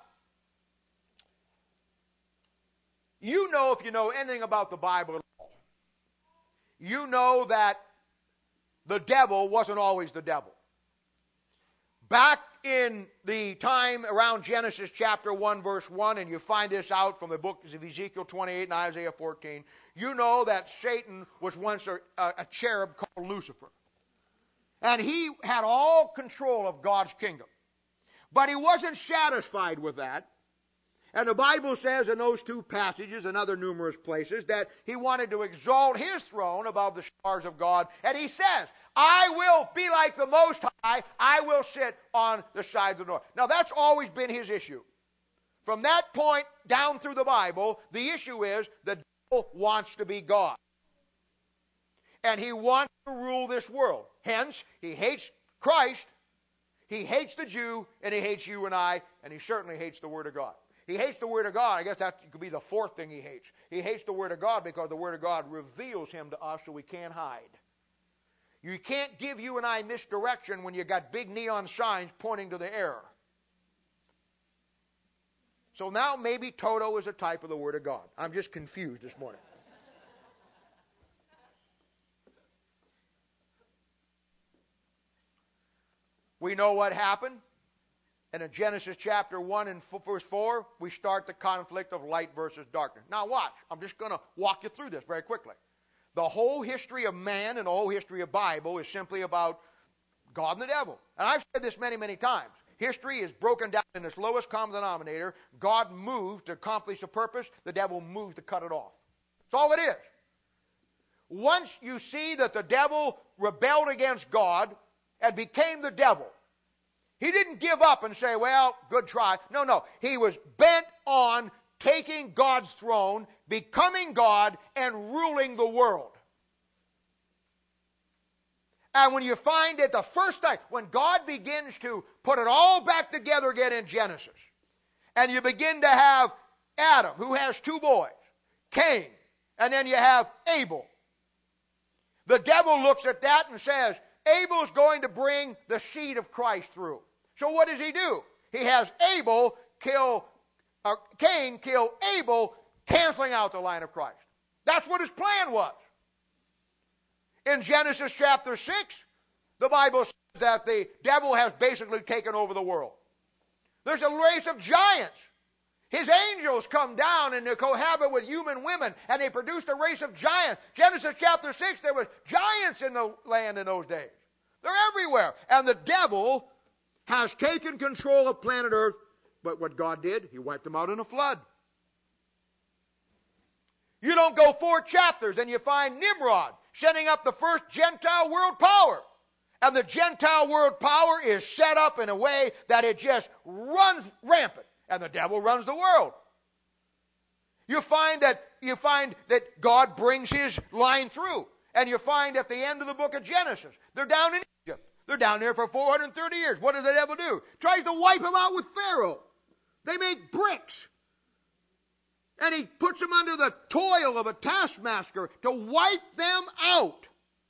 you know, if you know anything about the Bible at all, you know that the devil wasn't always the devil. Back in the time around Genesis chapter one, verse one, and you find this out from the books of Ezekiel twenty-eight and Isaiah fourteen, you know that Satan was once a, a cherub called Lucifer. And he had all control of God's kingdom. But he wasn't satisfied with that. And the Bible says in those two passages and other numerous places that he wanted to exalt his throne above the stars of God. And he says, I will be like the Most High. I will sit on the sides of the north. Now that's always been his issue. From that point down through the Bible, the issue is the devil wants to be God. And he wants to rule this world. Hence, he hates Christ, he hates the Jew, and he hates you and I, and he certainly hates the Word of God. He hates the Word of God. I guess that could be the fourth thing he hates. He hates the Word of God because the Word of God reveals him to us so we can't hide. You can't give you and I misdirection when you got big neon signs pointing to the error. So now maybe Toto is a type of the Word of God. I'm just confused this morning. We know what happened. And in Genesis chapter one and verse four, we start the conflict of light versus darkness. Now watch. I'm just going to walk you through this very quickly. The whole history of man and the whole history of Bible is simply about God and the devil. And I've said this many, many times. History is broken down in its lowest common denominator. God moved to accomplish a purpose. The devil moved to cut it off. That's all it is. Once you see that the devil rebelled against God and became the devil, he didn't give up and say, well, good try. No, no. He was bent on taking God's throne, becoming God, and ruling the world. And when you find it the first time, when God begins to put it all back together again in Genesis, and you begin to have Adam, who has two boys, Cain, and then you have Abel. The devil looks at that and says, Abel's going to bring the seed of Christ through. So what does he do? He has Abel kill, uh, Cain kill Abel, canceling out the line of Christ. That's what his plan was. In Genesis chapter six, the Bible says that the devil has basically taken over the world. There's a race of giants. His angels come down and they cohabit with human women, and they produced a race of giants. Genesis chapter six, there were giants in the land in those days. They're everywhere. And the devil has taken control of planet Earth, but what God did, He wiped them out in a flood. You don't go four chapters and you find Nimrod setting up the first Gentile world power. And the Gentile world power is set up in a way that it just runs rampant. And the devil runs the world. You find that you find that God brings His line through. And you find at the end of the book of Genesis, they're down in Egypt. They're down there for four hundred thirty years. What does the devil do? Tries to wipe them out with Pharaoh. They make bricks. And he puts them under the toil of a taskmaster to wipe them out.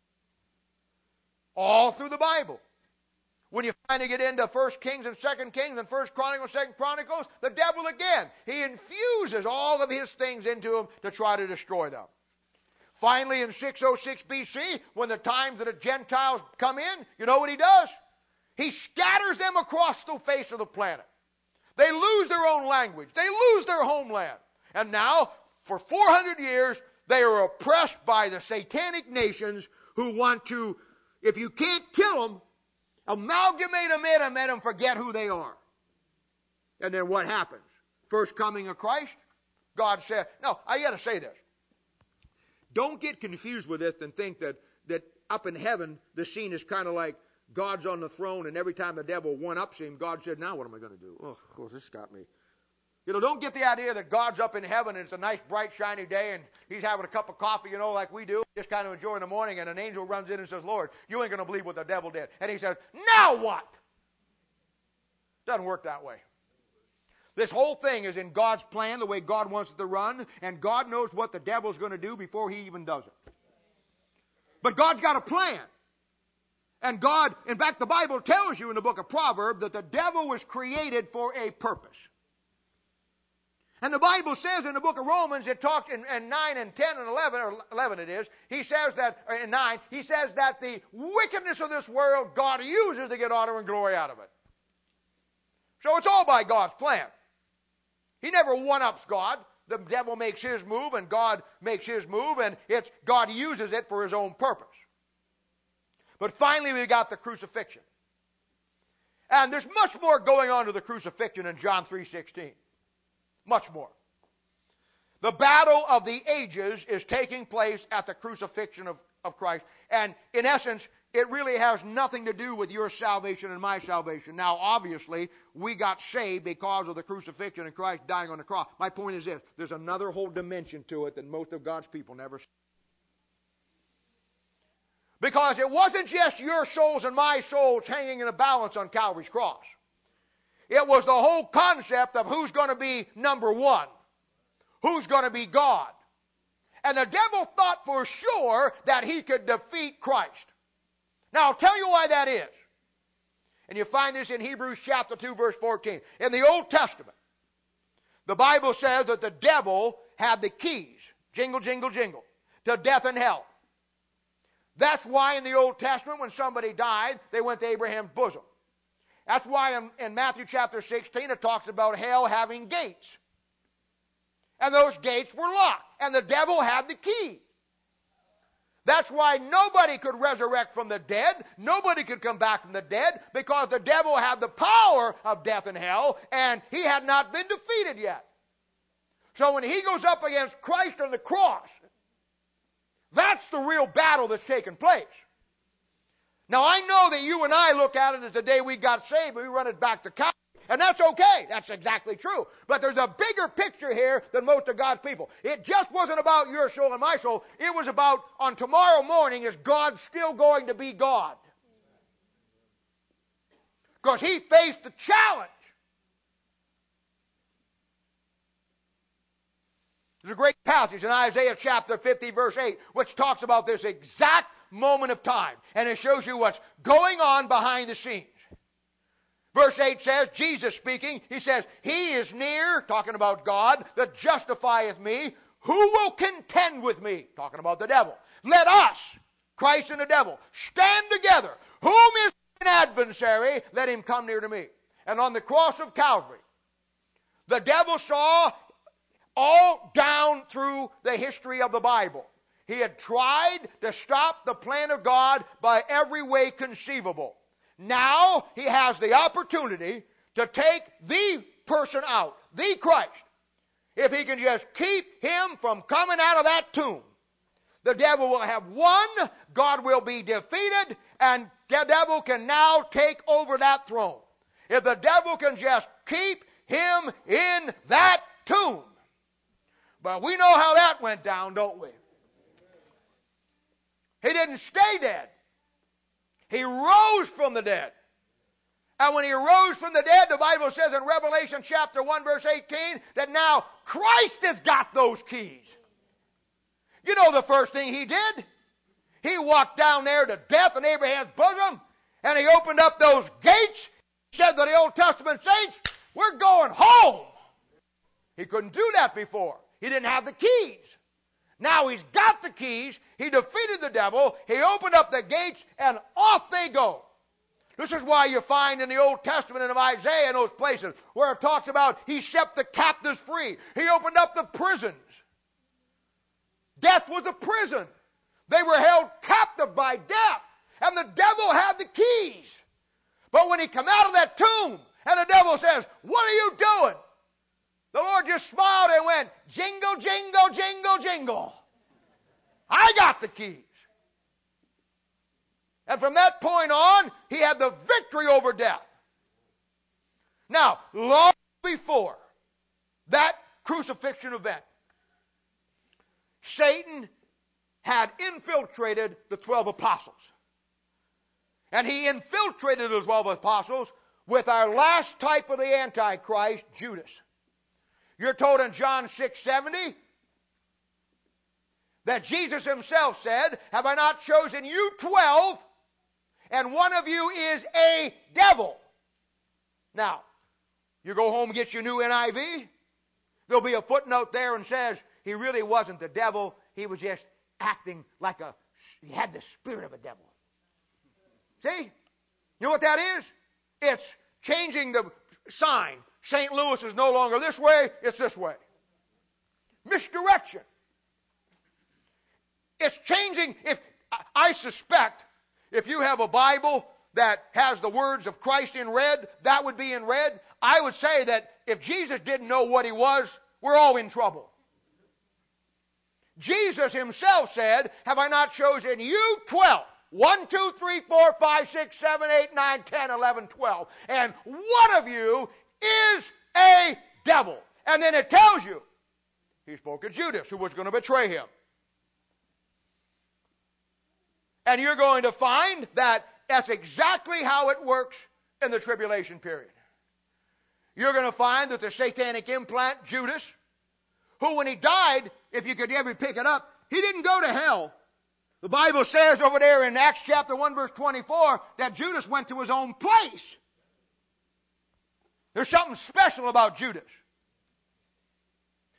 All through the Bible. When you finally get into First Kings and Second Kings and First Chronicles, Second Chronicles, the devil again, he infuses all of his things into them to try to destroy them. Finally, in six oh six B C, when the times that the Gentiles come in, you know what he does? He scatters them across the face of the planet. They lose their own language. They lose their homeland. And now, for four hundred years, they are oppressed by the satanic nations who want to, if you can't kill them, amalgamate them in and let them forget who they are. And then what happens? First coming of Christ, God said, no, I got to say this. Don't get confused with this and think that, that up in heaven, the scene is kind of like God's on the throne, and every time the devil one-ups him, God said, now what am I going to do? Oh, of course, this got me. You know, don't get the idea that God's up in heaven and it's a nice, bright, shiny day and He's having a cup of coffee, you know, like we do, just kind of enjoying the morning, and an angel runs in and says, Lord, you ain't going to believe what the devil did. And He says, now what? Doesn't work that way. This whole thing is in God's plan, the way God wants it to run, and God knows what the devil's going to do before he even does it. But God's got a plan. And God, in fact, the Bible tells you in the book of Proverbs that the devil was created for a purpose. And the Bible says in the book of Romans, it talks in, in nine and ten and eleven, or eleven it is, he says that, or in nine, he says that the wickedness of this world God uses to get honor and glory out of it. So it's all by God's plan. He never one-ups God. The devil makes his move and God makes his move, and it's God uses it for His own purpose. But finally we got the crucifixion. And there's much more going on to the crucifixion in John three sixteen. Much more. The battle of the ages is taking place at the crucifixion of, of Christ. And in essence, it really has nothing to do with your salvation and my salvation. Now, obviously, we got saved because of the crucifixion and Christ dying on the cross. My point is this. There's another whole dimension to it that most of God's people never see. Because it wasn't just your souls and my souls hanging in a balance on Calvary's cross. It was the whole concept of who's going to be number one. Who's going to be God. And the devil thought for sure that he could defeat Christ. Now, I'll tell you why that is. And you find this in Hebrews chapter two, verse fourteen. In the Old Testament, the Bible says that the devil had the keys, jingle, jingle, jingle, to death and hell. That's why in the Old Testament, when somebody died, they went to Abraham's bosom. That's why in, in Matthew chapter sixteen, it talks about hell having gates. And those gates were locked, and the devil had the key. That's why nobody could resurrect from the dead. Nobody could come back from the dead, because the devil had the power of death and hell, and he had not been defeated yet. So when he goes up against Christ on the cross, that's the real battle that's taking place. Now, I know that you and I look at it as the day we got saved, but we run it back to Calvary. And that's okay. That's exactly true. But there's a bigger picture here than most of God's people. It just wasn't about your soul and my soul. It was about, on tomorrow morning, is God still going to be God? Because he faced the challenge. There's a great passage in Isaiah chapter fifty, verse eight, which talks about this exact moment of time. And it shows you what's going on behind the scenes. Verse eight says, Jesus speaking, he says, he is near, talking about God, that justifieth me. Who will contend with me? Talking about the devil. Let us, Christ and the devil, stand together. Whom is an adversary? Let him come near to me. And on the cross of Calvary, the devil saw all down through the history of the Bible, he had tried to stop the plan of God by every way conceivable. Now he has the opportunity to take the person out, the Christ. If he can just keep him from coming out of that tomb, the devil will have won, God will be defeated, and the devil can now take over that throne. If the devil can just keep him in that tomb. But we know how that went down, don't we? He didn't stay dead. He rose from the dead. And when he rose from the dead, the Bible says in Revelation chapter one, verse eighteen, that now Christ has got those keys. You know the first thing he did? He walked down there to death in Abraham's bosom, and he opened up those gates. He said to the Old Testament saints, we're going home. He couldn't do that before. He didn't have the keys. Now he's got the keys. He defeated the devil. He opened up the gates, and off they go. This is why you find in the Old Testament and of Isaiah and those places where it talks about he set the captives free. He opened up the prisons. Death was a prison. They were held captive by death. And the devil had the keys. But when he come out of that tomb and the devil says, what are you doing? The Lord just smiled and went, jingle, jingle, jingle, jingle. I got the keys. And from that point on, he had the victory over death. Now, long before that crucifixion event, Satan had infiltrated the twelve apostles. And he infiltrated the twelve apostles with our last type of the Antichrist, Judas. You're told in John six seventy that Jesus himself said, have I not chosen you twelve, and one of you is a devil? Now, you go home and get your new N I V, there'll be a footnote there and says, he really wasn't the devil, he was just acting like a, he had the spirit of a devil. See? You know what that is? It's changing the sign. Saint Louis is no longer this way, it's this way. Misdirection. It's changing. If I suspect if you have a Bible that has the words of Christ in red, that would be in red. I would say that if Jesus didn't know what he was, we're all in trouble. Jesus himself said, have I not chosen you twelve? One, two, three, four, five, six, seven, eight, nine, ten, eleven, twelve. And one of you is a devil. And then it tells you, he spoke of Judas, who was going to betray him. And you're going to find that that's exactly how it works in the tribulation period. You're going to find that the satanic implant, Judas, who when he died, if you could ever pick it up, he didn't go to hell. The Bible says over there in Acts chapter one verse twenty-four that Judas went to his own place. There's something special about Judas.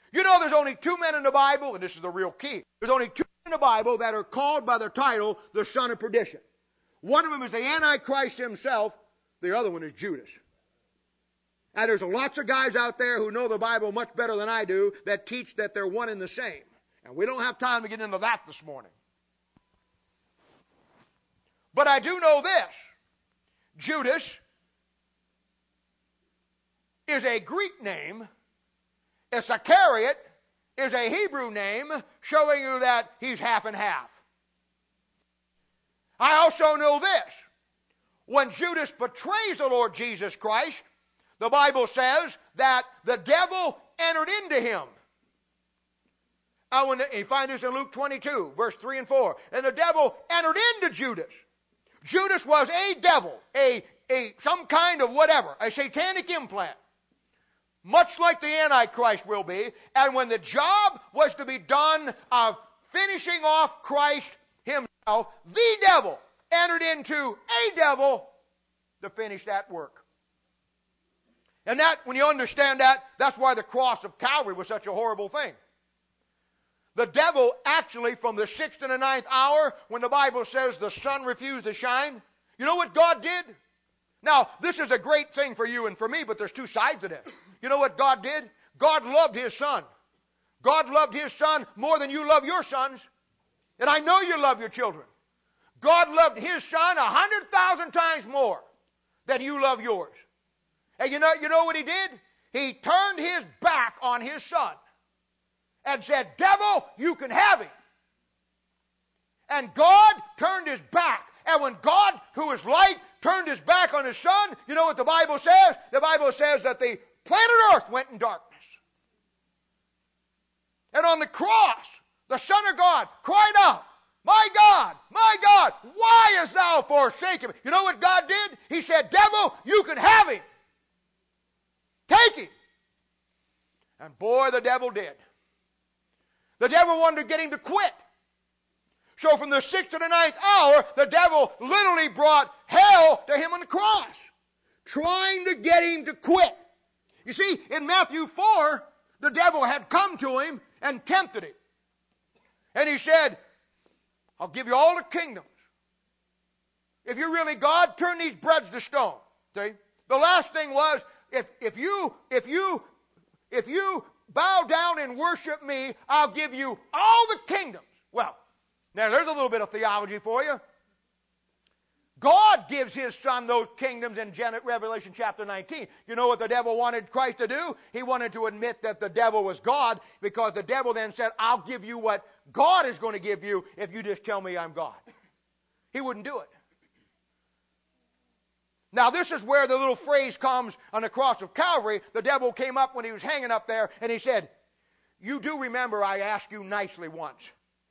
You know there's only two men in the Bible, and this is the real key. There's only two men in the Bible that are called by the title, the son of perdition. One of them is the Antichrist himself. The other one is Judas. And there's lots of guys out there who know the Bible much better than I do that teach that they're one and the same. And we don't have time to get into that this morning. But I do know this. Judas is a Greek name. Iscariot is a Hebrew name, showing you that he's half and half. I also know this. When Judas betrays the Lord Jesus Christ, the Bible says that the devil entered into him. I want to, you find this in Luke twenty-two, verse three and four. And the devil entered into Judas. Judas was a devil, a, a some kind of whatever, a satanic implant. Much like the Antichrist will be. And when the job was to be done of finishing off Christ himself, the devil entered into a devil to finish that work. And that, when you understand that, that's why the cross of Calvary was such a horrible thing. The devil actually, from the sixth and the ninth hour, when the Bible says the sun refused to shine, you know what God did? Now, this is a great thing for you and for me, but there's two sides to this. You know what God did? God loved His Son. God loved His Son more than you love your sons. And I know you love your children. God loved His Son a hundred thousand times more than you love yours. And you know, you know what He did? He turned His back on His Son and said, devil, you can have him. And God turned His back. And when God, who is light, turned His back on His Son, you know what the Bible says? The Bible says that the planet Earth went in darkness. And on the cross, the Son of God cried out, my God, my God, why hast thou forsaken me? You know what God did? He said, devil, you can have him. Take him. And boy, the devil did. The devil wanted to get him to quit. So from the sixth to the ninth hour, the devil literally brought hell to him on the cross, trying to get him to quit. You see, in Matthew four, the devil had come to him and tempted him. And he said, I'll give you all the kingdoms. If you're really God, turn these breads to stone. See? The last thing was, if, if you, if you, if you bow down and worship me, I'll give you all the kingdoms. Well, now there's a little bit of theology for you. God gives His Son those kingdoms in Revelation chapter nineteen. You know what the devil wanted Christ to do? He wanted to admit that the devil was God, because the devil then said, I'll give you what God is going to give you if you just tell me I'm God. He wouldn't do it. Now this is where the little phrase comes on the cross of Calvary. The devil came up when He was hanging up there and he said, you do remember I asked you nicely once.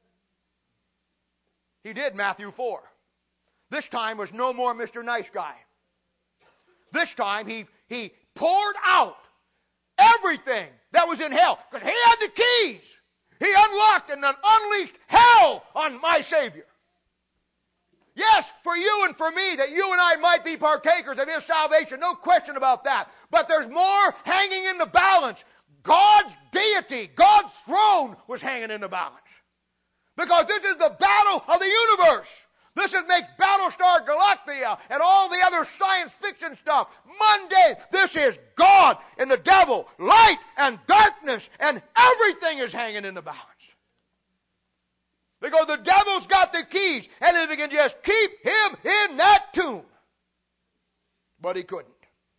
He did, Matthew four. This time was no more Mister Nice Guy. This time he, he poured out everything that was in hell, because He had the keys. He unlocked and unleashed hell on my Savior. Yes, for you and for me, that you and I might be partakers of His salvation. No question about that. But there's more hanging in the balance. God's deity, God's throne was hanging in the balance. Because this is the battle of the universe. This is make Battlestar Galactica and all the other science fiction stuff mundane. This is God and the devil, light and darkness, and everything is hanging in the balance. Because the devil's got the keys, and if he can just keep him in that tomb. But he couldn't.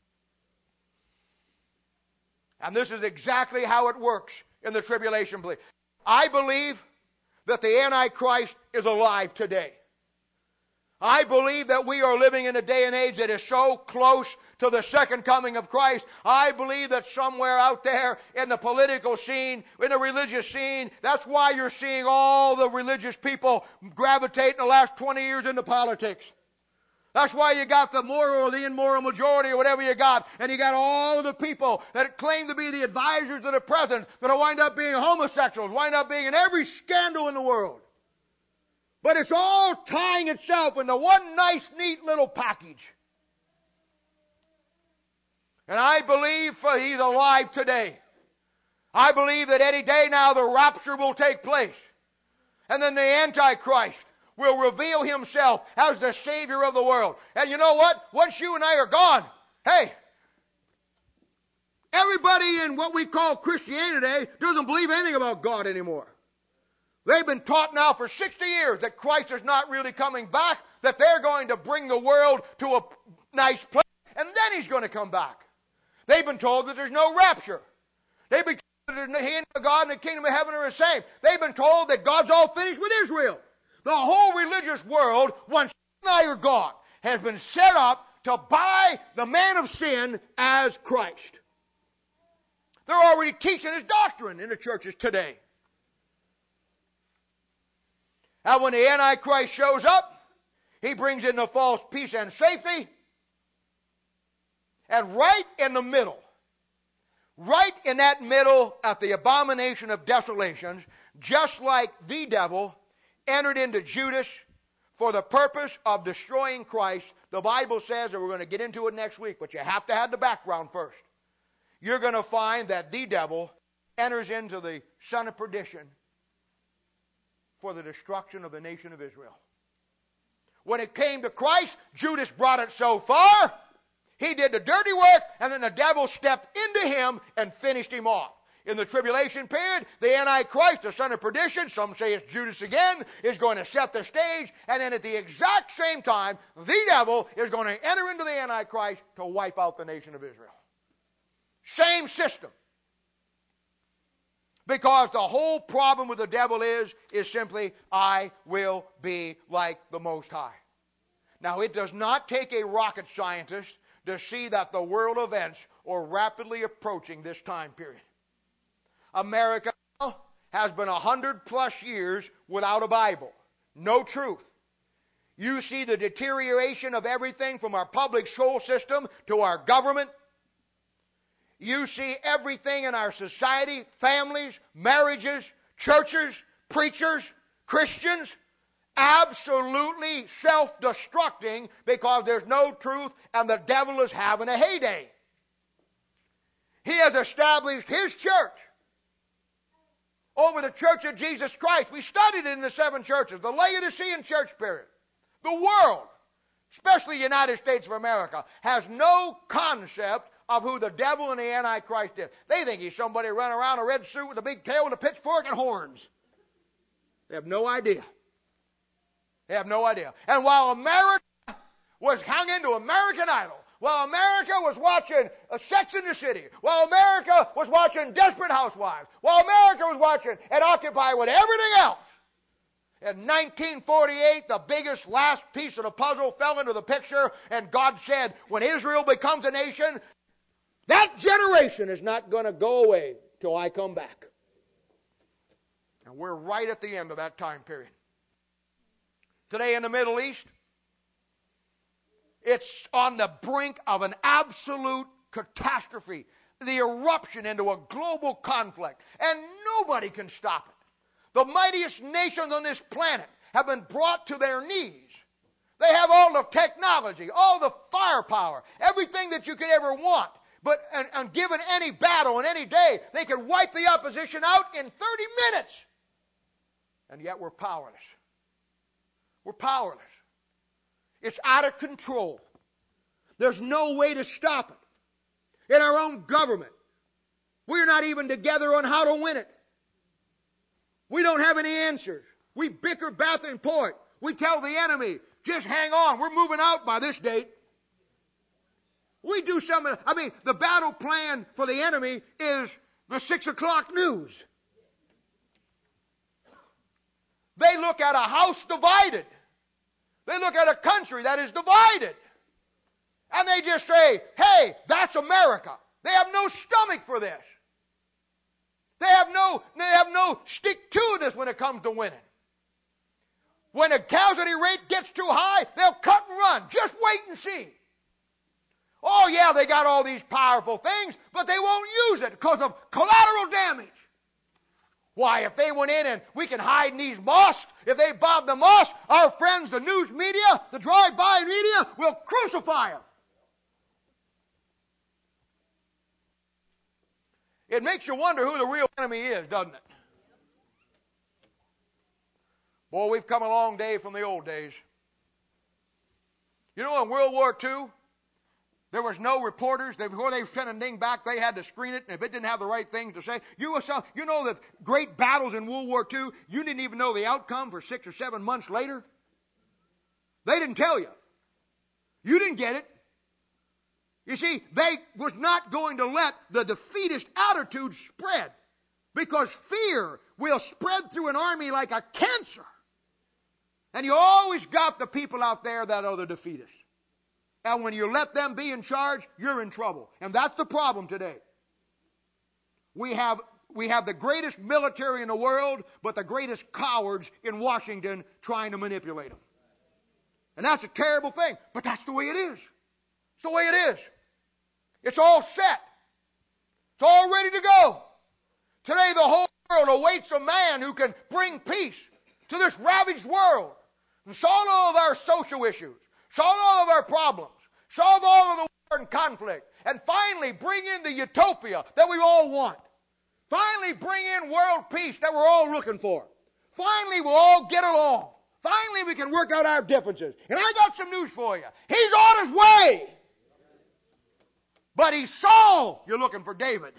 And this is exactly how it works in the tribulation belief. I believe that the Antichrist is alive today. I believe that we are living in a day and age that is so close to the second coming of Christ. I believe that somewhere out there in the political scene, in the religious scene, that's why you're seeing all the religious people gravitate in the last twenty years into politics. That's why you got the moral or the immoral majority or whatever you got, and you got all of the people that claim to be the advisors of the president that will wind up being homosexuals, wind up being in every scandal in the world. But it's all tying itself into one nice, neat little package. And I believe He's alive today. I believe that any day now the rapture will take place. And then the Antichrist will reveal himself as the Savior of the world. And you know what? Once you and I are gone, hey, everybody in what we call Christianity today doesn't believe anything about God anymore. They've been taught now for sixty years that Christ is not really coming back, that they're going to bring the world to a nice place, and then He's going to come back. They've been told that there's no rapture. They've been told that the hand of God and the kingdom of heaven are the same. They've been told that God's all finished with Israel. The whole religious world, once you and I are gone, has been set up to buy the man of sin as Christ. They're already teaching His doctrine in the churches today. And when the Antichrist shows up, he brings in the false peace and safety. And right in the middle, right in that middle at the abomination of desolations, just like the devil entered into Judas for the purpose of destroying Christ, the Bible says, and we're going to get into it next week, but you have to have the background first. You're going to find that the devil enters into the son of perdition for the destruction of the nation of Israel. When it came to Christ, Judas brought it so far, he did the dirty work, and then the devil stepped into him and finished him off. In the tribulation period, the Antichrist, the son of perdition, some say it's Judas again, is going to set the stage, and then at the exact same time, the devil is going to enter into the Antichrist to wipe out the nation of Israel. Same system. Because the whole problem with the devil is, is simply, I will be like the Most High. Now, it does not take a rocket scientist to see that the world events are rapidly approaching this time period. America has been a hundred plus years without a Bible. No truth. You see the deterioration of everything from our public school system to our government. You see everything in our society, families, marriages, churches, preachers, Christians, absolutely self-destructing because there's no truth and the devil is having a heyday. He has established his church over the Church of Jesus Christ. We studied it in the seven churches, the Laodicean church period. The world, especially the United States of America, has no concept of who the devil and the Antichrist is. They think he's somebody running around in a red suit with a big tail and a pitchfork and horns. They have no idea. They have no idea. And while America was hung into American Idol, while America was watching uh, Sex in the City, while America was watching Desperate Housewives, while America was watching and occupied with everything else, in nineteen forty-eight, the biggest last piece of the puzzle fell into the picture, and God said, when Israel becomes a nation, that generation is not going to go away till I come back. And we're right at the end of that time period. Today in the Middle East, it's on the brink of an absolute catastrophe, the eruption into a global conflict, and nobody can stop it. The mightiest nations on this planet have been brought to their knees. They have all the technology, all the firepower, everything that you could ever want. But and, and given any battle in any day, they could wipe the opposition out in thirty minutes. And yet we're powerless. We're powerless. It's out of control. There's no way to stop it. In our own government, we're not even together on how to win it. We don't have any answers. We bicker back and forth. We tell the enemy, just hang on, we're moving out by this date. We do something. I mean, the battle plan for the enemy is the six o'clock news. They look at a house divided. They look at a country that is divided. And they just say, hey, that's America. They have no stomach for this. They have no, they have no stick-to-itiveness when it comes to winning. When the casualty rate gets too high, they'll cut and run. Just wait and see. Oh, yeah, they got all these powerful things, but they won't use it because of collateral damage. Why, if they went in and we can hide in these mosques, if they bombed the mosque, our friends, the news media, the drive-by media, will crucify them. It makes you wonder who the real enemy is, doesn't it? Boy, we've come a long day from the old days. You know, in World War Two, there was no reporters. They, before they sent a thing back, they had to screen it, and if it didn't have the right things to say, you, was, you know that great battles in World War Two, you didn't even know the outcome for six or seven months later. They didn't tell you. You didn't get it. You see, they was not going to let the defeatist attitude spread, because fear will spread through an army like a cancer. And you always got the people out there that are the defeatists. And when you let them be in charge, you're in trouble. And that's the problem today. We have, we have the greatest military in the world, but the greatest cowards in Washington trying to manipulate them. And that's a terrible thing. But that's the way it is. It's the way it is. It's all set. It's all ready to go. Today the whole world awaits a man who can bring peace to this ravaged world and solve all of our social issues, solve all of our problems, solve all of the war and conflict, and finally bring in the utopia that we all want. Finally bring in world peace that we're all looking for. Finally we'll all get along. Finally we can work out our differences. And I got some news for you. He's on his way. But he's Saul. You're looking for David.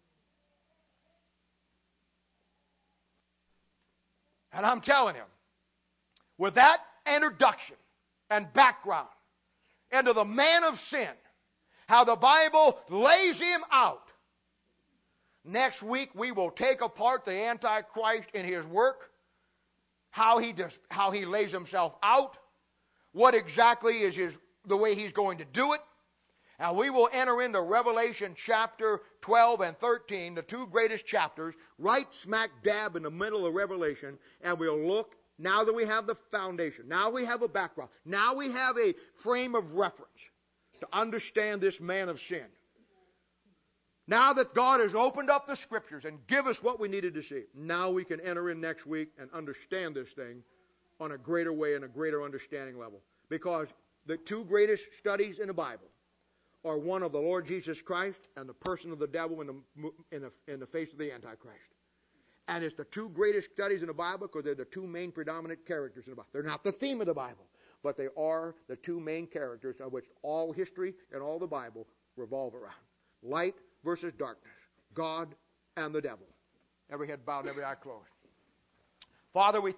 And I'm telling him, with that introduction and background into the man of sin, how the Bible lays him out, next week we will take apart the Antichrist in his work, how he does, how he lays himself out, what exactly is his, the way he's going to do it. And we will enter into Revelation chapter twelve and thirteen, the two greatest chapters, right smack dab in the middle of Revelation, and we'll look, now that we have the foundation, now we have a background, now we have a frame of reference to understand this man of sin. Now that God has opened up the Scriptures and give us what we needed to see, now we can enter in next week and understand this thing on a greater way and a greater understanding level. Because the two greatest studies in the Bible are one of the Lord Jesus Christ and the person of the devil in the, in the, in the face of the Antichrist. And it's the two greatest studies in the Bible because they're the two main predominant characters in the Bible. They're not the theme of the Bible, but they are the two main characters of which all history and all the Bible revolve around. Light versus darkness. God and the devil. Every head bowed, every eye closed. Father, we